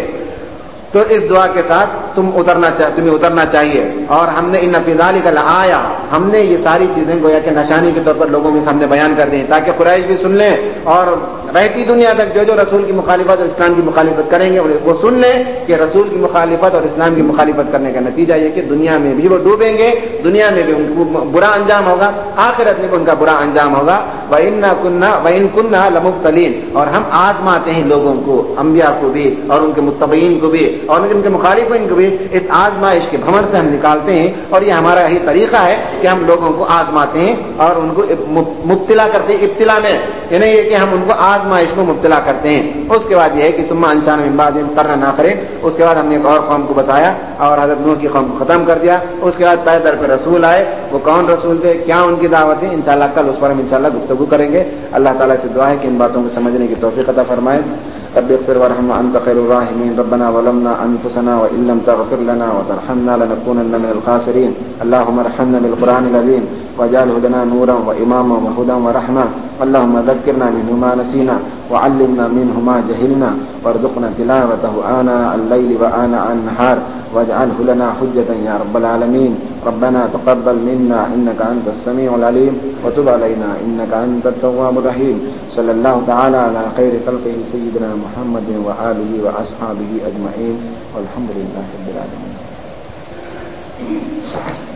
تو اس دعا کے ساتھ تم اترنا تمہیں اترنا چاہیے۔ اور ہم نے ان فی ذلک لآیہ، ہم نے یہ ساری چیزیں گویا کہ نشانی کے طور پر لوگوں کے سامنے بیان کر دی تاکہ قریش بھی سن لیں اور رہتی دنیا تک جو جو رسول کی مخالفت اور اسلام کی مخالفت کریں گے وہ سن لیں کہ رسول کی مخالفت اور اسلام کی مخالفت کرنے کا نتیجہ یہ کہ دنیا میں بھی وہ ڈوبیں گے، دنیا میں بھی ان کو برا انجام ہوگا، آخرت میں بھی ان کا برا انجام ہوگا۔ وَإِنَّا كُنَّا وَإِن كُنَّا لَمُبْتَلِينَ، اور ہم آزماتے ہیں لوگوں کو، انبیاء کو بھی اور ان کے متبعین کو بھی اور ان کے مخالفین کو بھی، اس آزمائش کے بھنور سے ہم نکالتے ہیں، اور یہ ہمارا یہی طریقہ ہے کہ ہم لوگوں کو آزماتے ہیں اور ان کو مبتلا کرتے ہیں ابتلا میں، یعنی یہ کہ ہم ان کو آزمائش میں مبتلا کرتے ہیں۔ اس کے بعد یہ ہے کہ ثم انشأنا من بعدهم قرنا آخرین، اس کے بعد ہم نے ایک اور قوم کو بچایا اور حضرت نوح کی قوم کو ختم کر دیا۔ اس کے بعد پے در پہ رسول آئے، وہ کون رسول تھے، کیا ان کی دعوت ہے، انشاءاللہ کل اس پر ہم انشاءاللہ گفتگو کریں گے۔ اللہ تعالیٰ سے دعا ہے کہ ان باتوں کو سمجھنے کی توفیق عطا فرمائے۔ رب اغفر وارحم وانت خیر الراحمین، ربنا ظلمنا انفسنا وان لم تغفر لنا وترحمنا لنكونن من الخاسرین، اللهم ارحمنا بالقرآن العظیم واجعله لنا نورا واماما وهدى ورحمة، اللهم ذكرنا منه ما نسينا وعلمنا منه ما جهلنا وارزقنا تلاوته آناء الليل وآناء النهار واجعله لنا حجة يا رب العالمين، ربنا تقبل منا إنك أنت السميع العليم وتب علينا إنك أنت التواب الرحيم، صلى الله تعالى على خير خلقه سيدنا محمد وآله وأصحابه أجمعين، والحمد لله رب العالمين۔